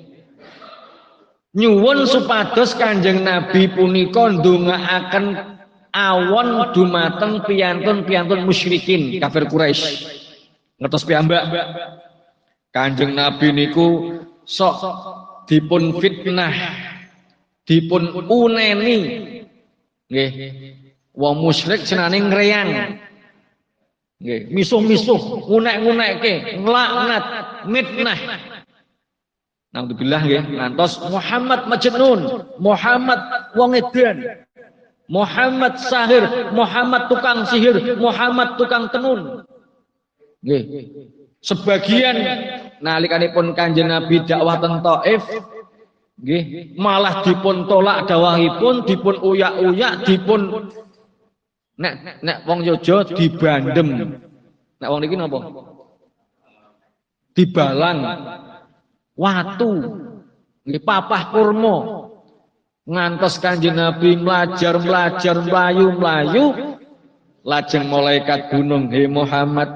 Nyuwun supados Kanjeng Nabi punika ndongaaken awon dumateng piyantun-piyantun musyrikin kafir Quraisy. Ngertos piyambak Kanjeng Nabi niku sok dipun fitnah, dipun uneni. Nggih. Wong musyrik senane ngreyang. Nggih, misuh-misuh, ngunek-ngunekke, nglaknat, mitnah. Naudzubillah nggih, ngantos Muhammad majnun, Muhammad wong edan. Muhammad sahir, Muhammad tukang sihir, Muhammad tukang tenun. Nggih. Sebagian nalikanipun Kanjeng Nabi dakwah teng Thaif, nggih, malah dipun tolak dawahipun, dipun uyak-uyak, dipun nek wong Yojo dibandem. Nek wong niki napa? Dibalang. Watu. Nggih, papah kurma. Ngantos Kanjeng Nabi mlajar mlayu lajeng malaikat gunung, "He Muhammad,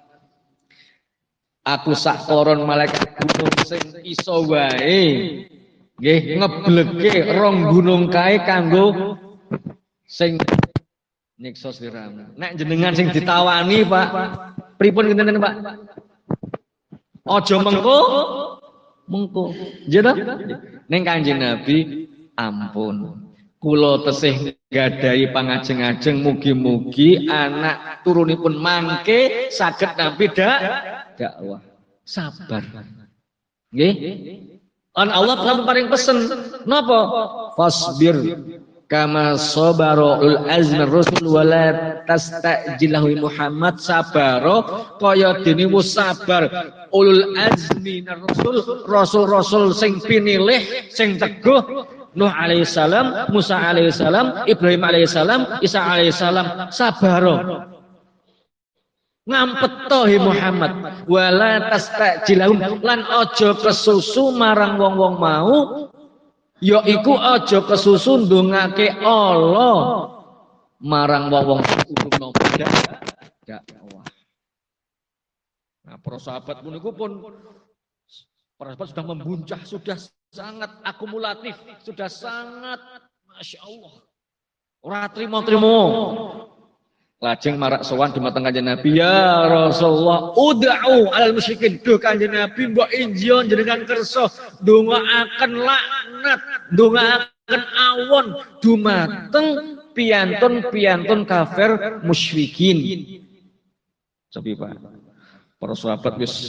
aku sak koron malaikat gunung sing iso wae nggih ngebleke rong gunung kae kanggo sing nyiksa sliramu. Nek jenengan sing ditawani, Pak, pripun ngenten, Pak? Aja mengko. Nggih to? Ning Kanjeng Nabi, ampun, kula tesih gadahi pangajeng-ajeng mugi-mugi anak turunipun mangke saged nampi dakwah. Sabar. Nggih. An Allah telah paring pesen napa? Fasbir kama sabara ul azmi rasul wala tastajilhu Muhammad, sabaro kaya dene wis sabar ulul azmi rasul sing pinilih sing teguh, Nuh alaihissalam, Musa alaihissalam, Ibrahim alaihissalam, Isa alaihissalam, sabaro ngampetohi Muhammad wala tastajilhum, lan aja kesusu marang wong-wong mau, yaiku aja kesusu ndongake Allah marang wong-wong urung dakwah. Nah, para sahabat puniku pun para sahabat sudah membuncah, sudah sangat akumulatif, sudah sangat Masya Allah. Ora trimo-trimo. Lajeng marak sowan dumateng Kanjeng Nabi, "Ya Rasulullah, ud'u alal musyrikin." Duh Kanjeng Nabi, mbok injon jenengan kersa ndongaaken laknat, ndongaaken awon dumateng piyantun-piyantun kafir musyrikin. Sepi Pak. Para sahabat wis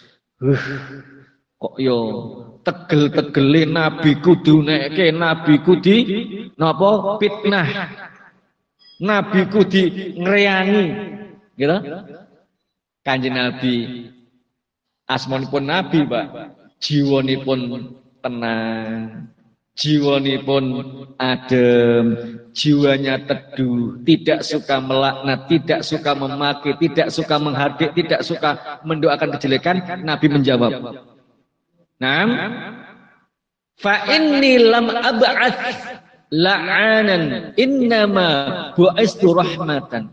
kok yo tegel-tegele nabi kudu nekke, nabi kudi napa fitnah, nabi kudi ngreyangi gitu. Kanjeng Nabi asmanipun nabi Pak, jiwanipun tenang, jiwanipun adem, jiwanya teduh, tidak suka melaknat, tidak suka memaki, tidak suka menghardik, tidak suka mendoakan kejelekan. Nabi menjawab, "Naam, fa inni lam ab'ats la'anan innama bu'istu rahmatan.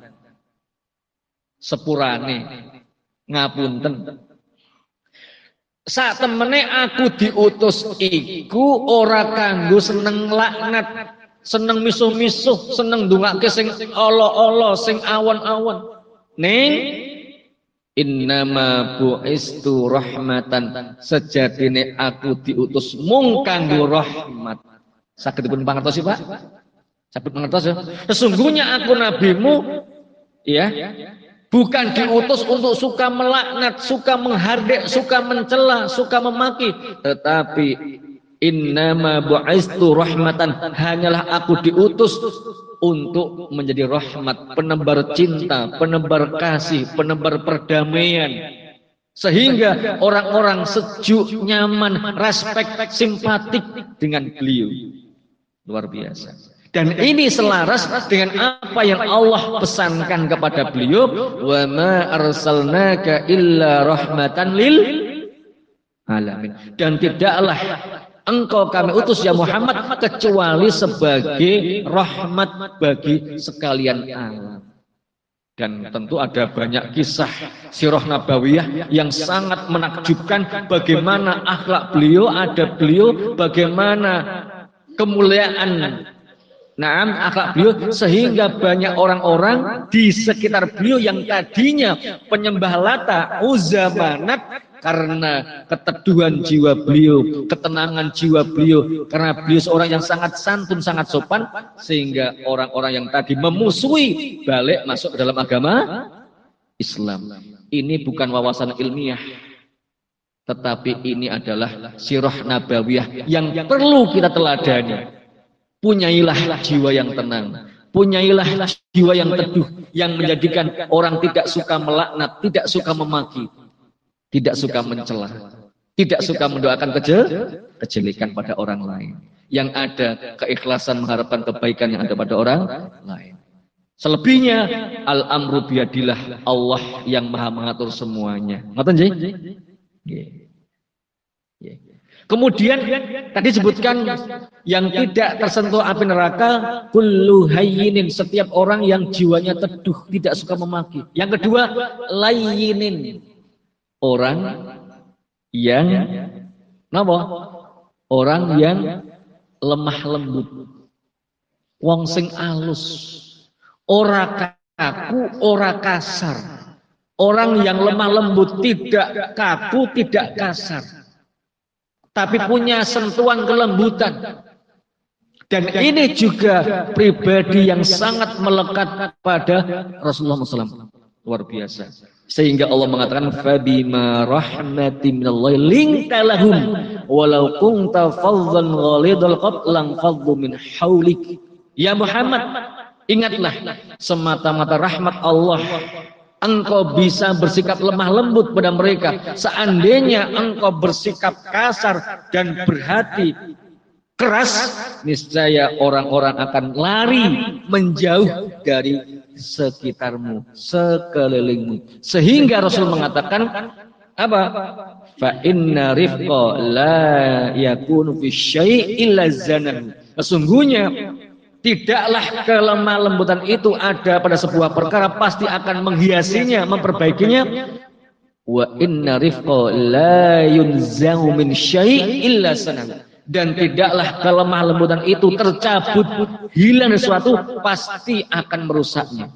Sepurane ngapunten. Sak temene aku diutus iku ora kanggo seneng laknat, seneng misuh-misuh, seneng ndongake sing ala-ala, sing awon-awon. Ning innama bu'istu rahmatan, sejatine aku diutus mung kanggo rahmat. Saged dipun pangertos Pak? Saged pangertos ya? Sesungguhnya aku nabimu ya, bukan diutus untuk suka melaknat, suka menghardik, suka mencela, suka memaki, tetapi innama bu'istu rahmatan, hanyalah aku diutus untuk menjadi rahmat, penebar cinta, penebar kasih, penebar perdamaian, sehingga orang-orang sejuk, nyaman, respek, simpatik dengan beliau. Luar biasa. Dan ini selaras dengan apa yang Allah pesankan kepada beliau, wa ma arsalnaka illa rahmatan lil alamin. Dan tidaklah engkau kami utus ya Muhammad kecuali sebagai rahmat bagi sekalian alam. Dan tentu ada banyak kisah sirah nabawiyah yang sangat menakjubkan, bagaimana akhlak beliau, adab beliau, bagaimana kemuliaan akhlak beliau, sehingga banyak orang-orang di sekitar beliau yang tadinya penyembah Lata, Uzza, Manat, karena keteduhan jiwa beliau, ketenangan jiwa beliau, karena beliau seorang yang sangat santun, sangat sopan, sehingga orang-orang yang tadi memusuhi balik masuk ke dalam agama Islam. Ini bukan wawasan ilmiah, tetapi ini adalah sirah nabawiyah yang perlu kita teladani. Punyailah jiwa yang tenang, punyailah jiwa yang teduh, yang menjadikan orang tidak suka melaknat, tidak suka memaki, tidak suka mencela, tidak suka mendoakan kejelekan pada orang lain. Yang ada keikhlasan mengharapkan kebaikan yang ada pada orang lain. Selebihnya al-amru biyadillah, Allah yang maha mengatur semuanya. Ngoten nggih? Nggih. Kemudian tadi sebutkan yang tidak tersentuh api neraka, kullu hayyinin, setiap orang yang jiwanya teduh, tidak suka memaki. Yang kedua, layyinin, orang yang napa? Orang yang lemah lembut, wong sing alus, ora kaku, ora kasar. Orang yang lemah lembut, tidak kaku, tidak kasar, tapi punya sentuhan kelembutan. Dan ini juga pribadi yang sangat melekat pada Rasulullah SAW. Luar biasa. Sehingga Allah mengatakan, fabima rahmatin minallahi linta lahum walau kunta faddan ghalidhal qalb lang faddu min haulik. Ya Muhammad, ingatlah, semata-mata rahmat Allah engkau bisa bersikap lemah lembut pada mereka. Seandainya engkau bersikap kasar dan berhati keras, niscaya orang-orang akan lari menjauh dari sekitarmu, sekelilingmu. Sehingga Rasul mengatakan apa? Fa inna rifqa la yakunu fi syai' illa zanahu. Sesungguhnya tidaklah kelemah lembutan itu ada pada sebuah perkara, pasti akan menghiasinya, memperbaikinya. Wa inna rifqa la yunzahu min syai' illa sanam. Dan tidaklah kelemah lembutan itu tercabut, hilang sesuatu, pasti akan merusaknya.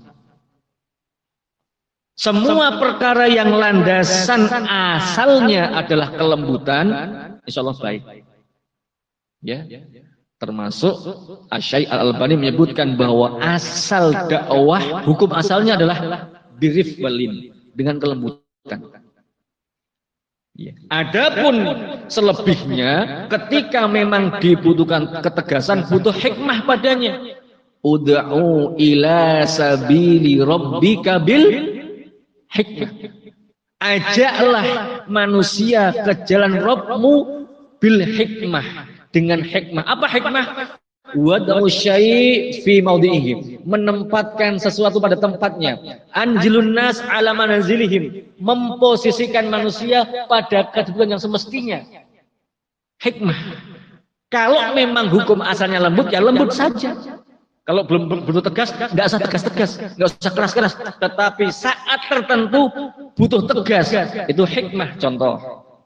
Semua perkara yang landasan asalnya adalah kelembutan, insya Allah baik. Ya. Termasuk Asy-Syaikh Al-Albani menyebutkan bahwa asal dakwah, hukum asalnya adalah birifqin, dengan kelembutan. Ya. Adapun selebihnya, ketika memang dibutuhkan ketegasan, butuh hikmah padanya. Ud'u ila sabili rabbika bil hikmah. Ajaklah manusia ke jalan Rabbmu bil hikmah, dengan hikmah. Apa hikmah? Wad'u syai' fi maudhi'ihi, menempatkan sesuatu pada tempatnya. Anjilun nas ala manazilihim, memposisikan manusia pada kedudukan yang semestinya. Hikmah. Kalau memang hukum asalnya lembut, ya lembut saja. Kalau belum butuh tegas, nggak usah tegas-tegas, nggak usah keras-keras. Tetapi saat tertentu butuh tegas. Itu hikmah. Contoh,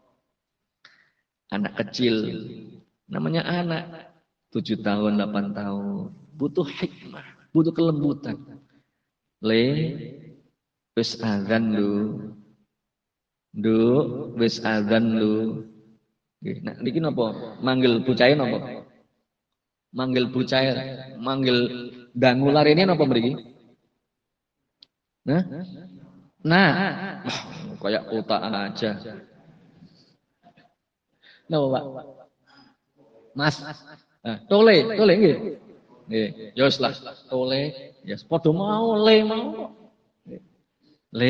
anak kecil, namanya anak 7 tahun, 8 tahun, butuh hikmah, butuh kelembutan. Wis azan lu, wis azan lu. Nah, niki napa? Manggil bocah napa? Manggil bocah, manggil dangu larene napa mriki? Nah, nah, kayak otak aja. Napa, Pak? Mas. Nah, tole nggih. Nggih, ya wis lah, tole, ya padha mau mau. Le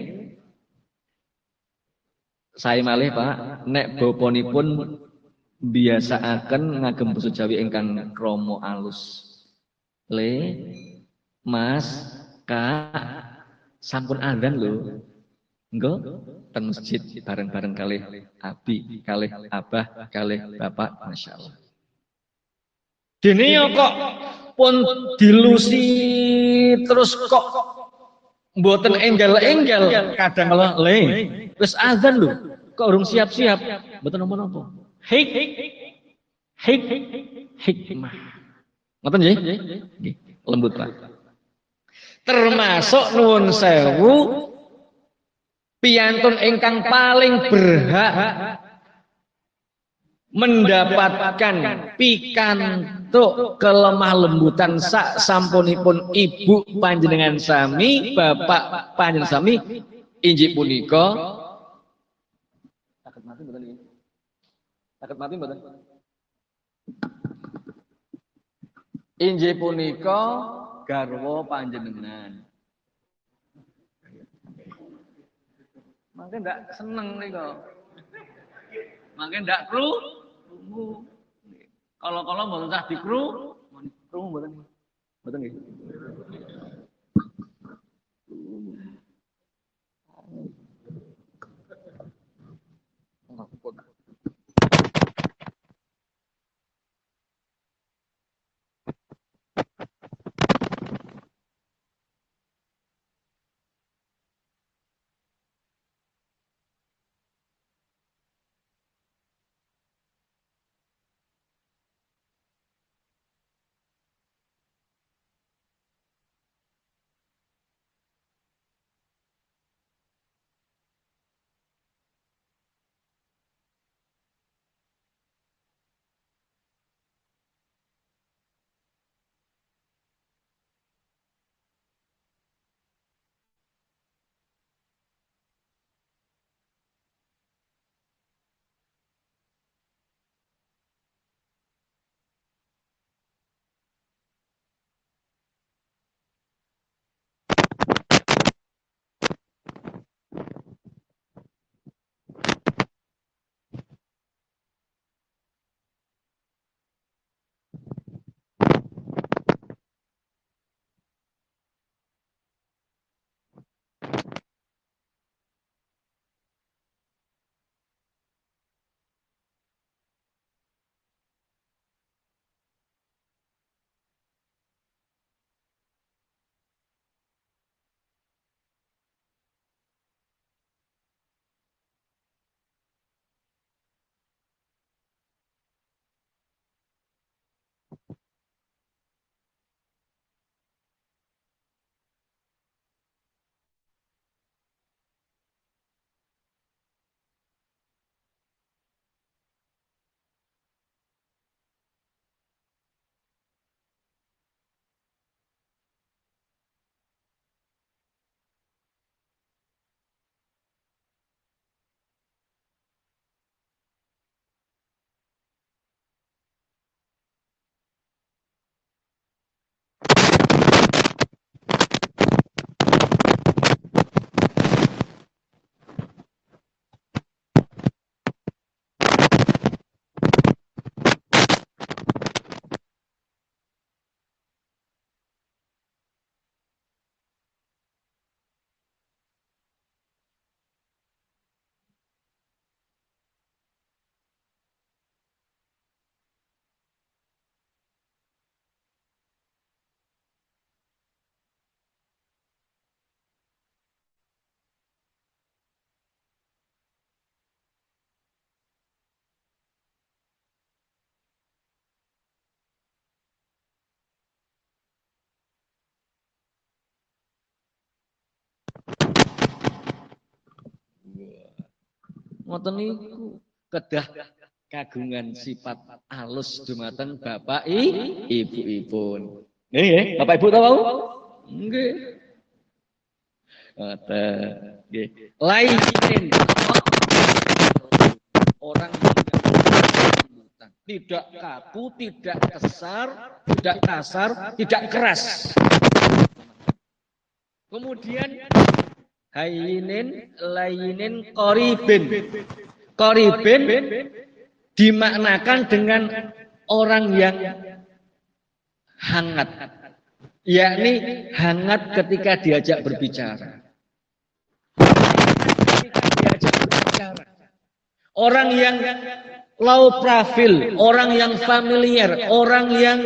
saya malih Pak, nek bapanipun biasaaken ngagem basa Jawi ingkang krama alus. Le, Mas, Kak, sampun adzan lho. Engko teng masjid bareng-bareng kalih abi, kalih abah, kalih bapak, masyaallah. Dene yo kok pun dilusi terus kok mboten enggal-enggal kadang kala le wis azan lho kok urung siap-siap mboten napa-napa. Hik hikmah. Ngoten nggih? Nggih, lembut Pak. Termasuk nuwun sewu piyantun ingkang paling berhak mendapatkan pikantuk kelemah lembutan sak sampunipun ibu panjenengan sami, bapak panjenengan sami, injih punika sakit mati mboten nggih? Sakit mati mboten? Injih punika garwa panjenengan. Mangke ndak seneng nika. Mangke ndak krungu. Kalau mboten usah krungu mboten. Mboten nggih. Ngoten niku kedah kagungan sifat alus dumateng bapak ibu-ipun. Nggih, Bapak Ibu tahu? Nggih. Nggih. Lain orang tidak kaku, tidak kasar, tidak kasar, tidak keras. Kemudian hayinin, layinin, qoribin. Qoribin dimaknakan dengan orang yang hangat, yakni hangat ketika diajak berbicara. Orang yang low profile, orang yang familiar, orang yang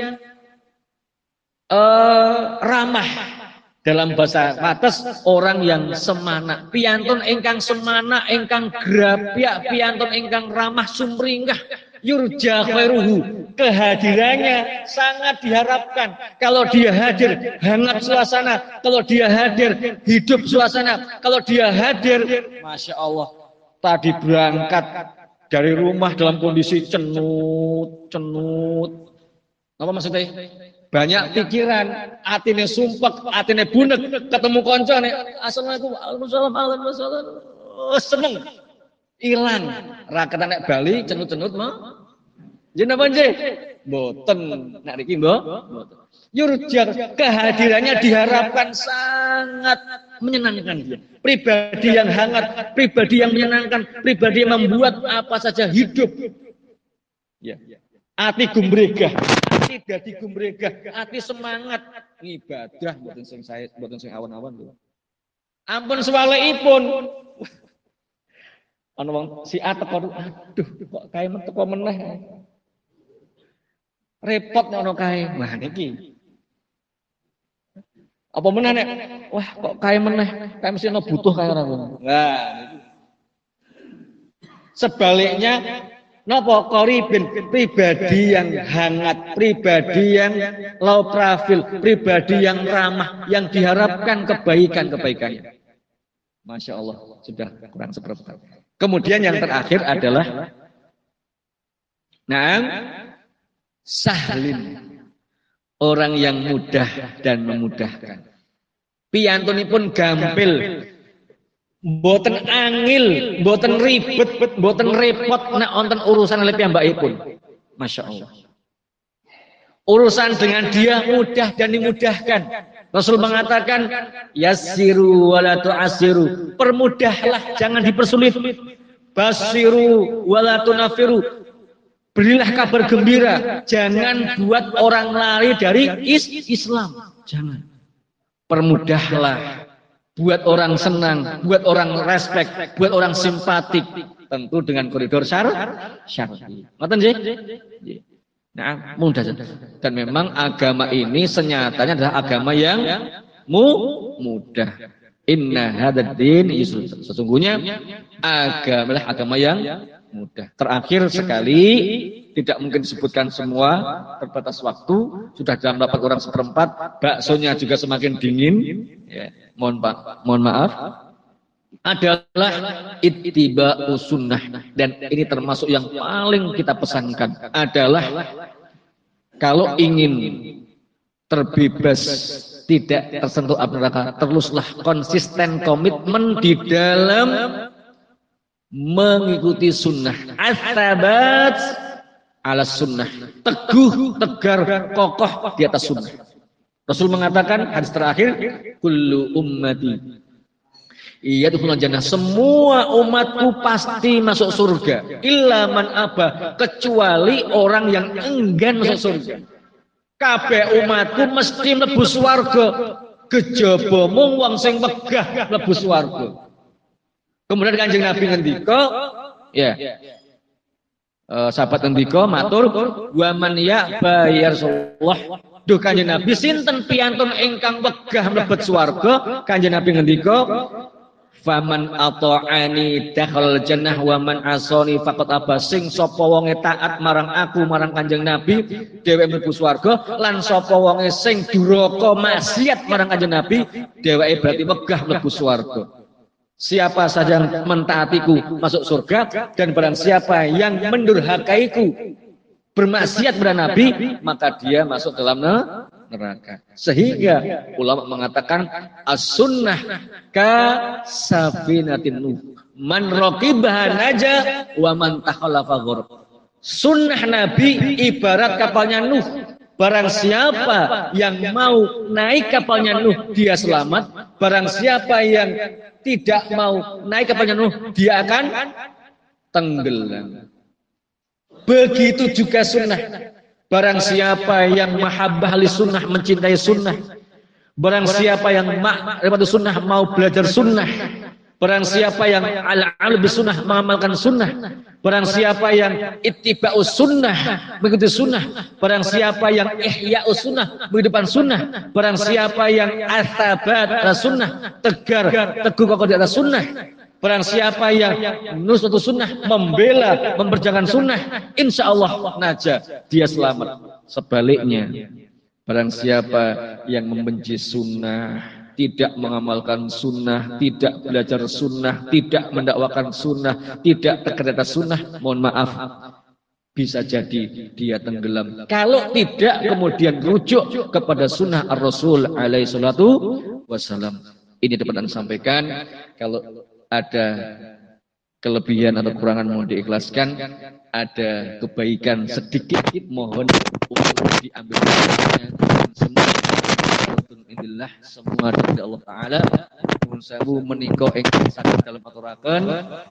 ramah. Dalam bahasa wates, orang yang semana. Piantun ingkang semana, ingkang grapyak, piantun ingkang ramah sumringah. Yurja khairuhu. Kehadirannya sangat diharapkan. Kalau dia hadir, hangat suasana. Kalau dia hadir, hidup suasana. Kalau dia hadir, Masya Allah. Tadi berangkat dari rumah dalam kondisi cenut. Apa maksudnya? Banyak pikiran, atine sumpek, atine bunek, ketemu koncone, assalamualaikum, waalaikumsalam, seneng, hilang. Raketan nek Bali, cenut-cenut mah. Jeneng apa nggih? Mboten, nek niki mboten. Yurja, kehadirannya diharapkan sangat menyenangkan dia. Pribadi yang hangat, pribadi yang menyenangkan, pribadi yang membuat apa saja hidup. Ya. Ati gumregah, ati dadi gumregah, ati semangat ngibadah mboten sing awan-awan lho. Ampun suwalekipun. Ana wong si teko, aduh kok kae teko meneh. Repot nek ana kae. Wah niki. Apa meneh nek wah kok kae meneh, kae mesti ana butuh kae ora ngono. Nah niki. Sebaliknya napa qoribin, pribadi yang hangat, pribadi yang low profile, pribadi yang ramah, yang diharapkan kebaikan-kebaikannya. Masya Allah, sudah kurang seperempat. Kemudian yang terakhir adalah sahlin, orang yang mudah dan memudahkan. Piyantunipun gampil. Mboten angil, mboten ribet, mboten repot nek wonten urusan oleh piyambakipun. Masya Allah. Urusan dengan dia mudah dan dimudahkan. Rasul mengatakan, yassiru wala tu'assiru. Permudahlah, jangan dipersulit. Basiru wala tunafiru. Berilah kabar gembira, jangan buat orang lari dari Islam. Jangan. Permudahlah. Buat orang senang, buat orang respect, buat orang simpatik, tentu dengan koridor syar'i. Ngoten nggih? Nah, mudah saja. Dan memang agama ini senyatanya adalah agama yang mudah. Inna hadzal din yusr. Sesungguhnya agama yang mudah. Terakhir sekali, tidak mungkin disebutkan semua, terbatas waktu, sudah dalam rapat orang seperempat, baksonya juga semakin dingin. Ya, mohon maaf. Adalah ittiba'us sunnah, dan ini termasuk yang paling kita pesankan adalah kalau ingin terbebas, tidak tersentuh api neraka, teruslah konsisten komitmen di dalam mengikuti sunnah. As-sabat ala sunnah, teguh, tegar, kokoh di atas sunnah. Rasul mengatakan hadis terakhir, kullu ummati yadkhulul jannah, semua umatku pasti masuk surga, illa man aba, kecuali orang yang enggan masuk surga. Kabeh umatku mesti mlebu swarga, kejaba mung wong sing megah mlebu swarga. Kemudian Kanjeng Nabi ngendika, ya. Sahabat ngendika matur, wa man ya'ba ya Rasulullah. Duh Kanjeng Nabi, sinten piyantun ingkang wegah mlebet swarga? Kanjeng Nabi ngendika, faman ata'ani dakhal jannah wa man asani faqad aba. Sing sapa wonge taat marang aku, marang Kanjeng Nabi, dheweke mlebu swarga, lan sapa wonge sing duraka maksiat marang Kanjeng Nabi, dheweke berarti wegah mlebu swarga. Siapa saja yang mentaatiku masuk surga, dan barang siapa yang mendurhakaiku, bermaksiat pada Nabi, maka dia masuk dalam neraka. Sehingga ulama mengatakan as-sunnah ka safinatin nuh, man raqibaha naja wa man takhalafa gharq. Sunnah Nabi ibarat kapalnya Nuh. Barang siapa yang mau naik kapalnya Nuh, dia selamat. Barang siapa yang tidak mau naik kapalnya Nuh, dia akan tenggelam. Begitu juga sunnah. Barang siapa yang mahabbah li sunnah, mencintai sunnah. Barang siapa yang ma'rifatu sunnah, mau belajar sunnah. Barang siapa yang al-'amal bisunnah, mengamalkan sunnah. Barang siapa yang ittiba'us sunnah, mengikuti sunnah. Barang siapa yang ihya'us sunnah, menghidupkan sunnah. Barang siapa yang athabat ala sunnah, tegar, teguh kokoh di atas sunnah. Barang siapa yang nusratu sunnah, membela, memperjuangkan sunnah, insya Allah naja, dia selamat. Sebaliknya, barang siapa yang membenci sunnah, tidak mengamalkan sunnah, tidak belajar sunnah, tidak mendakwakan sunnah, tidak tegar atas sunnah, mohon maaf, bisa jadi dia tenggelam. Kalau tidak kemudian rujuk kepada sunnah ar-Rasul alaihi salatu wassalam. Ini dapat Anda sampaikan. Kalau ada kelebihan atau kekurangan mohon diikhlaskan. Ada kebaikan sedikit mohon untuk diambil semua. Alhamdulillah semua dari Allah Ta'ala. Nuwun sewu menika ingkang saged dalem aturaken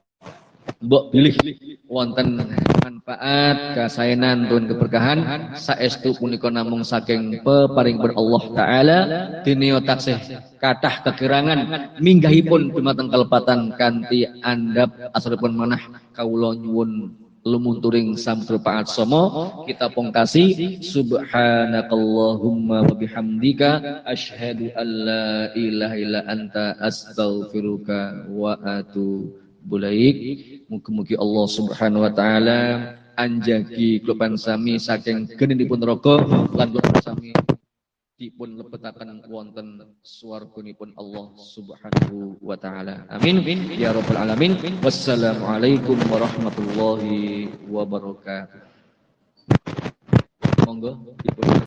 mbok bilih wonten manfaat kasaenan tuwun keberkahan saestu punika namung saking peparingipun Allah Ta'ala dinio taksih kathah kekirangan minggahipun dumateng kalepatan kanthi andhap asripun manah kawula nyuwun lumunturing samsul paat somo kita pungkasi subhanakallahumma wa bihamdika asyhadu an la ilaha illa anta astaghfiruka wa atubu ilaik. Mugi-mugi Allah Subhanahu wa taala anjagi klupan sami saking genindipun neraka lan klupan sami dipun lebetaken wonten swarganipun Allah Subhanahu wa taala. Amin ya rabbal alamin. Wassalamualaikum warahmatullahi wabarakatuh. Monggo dipun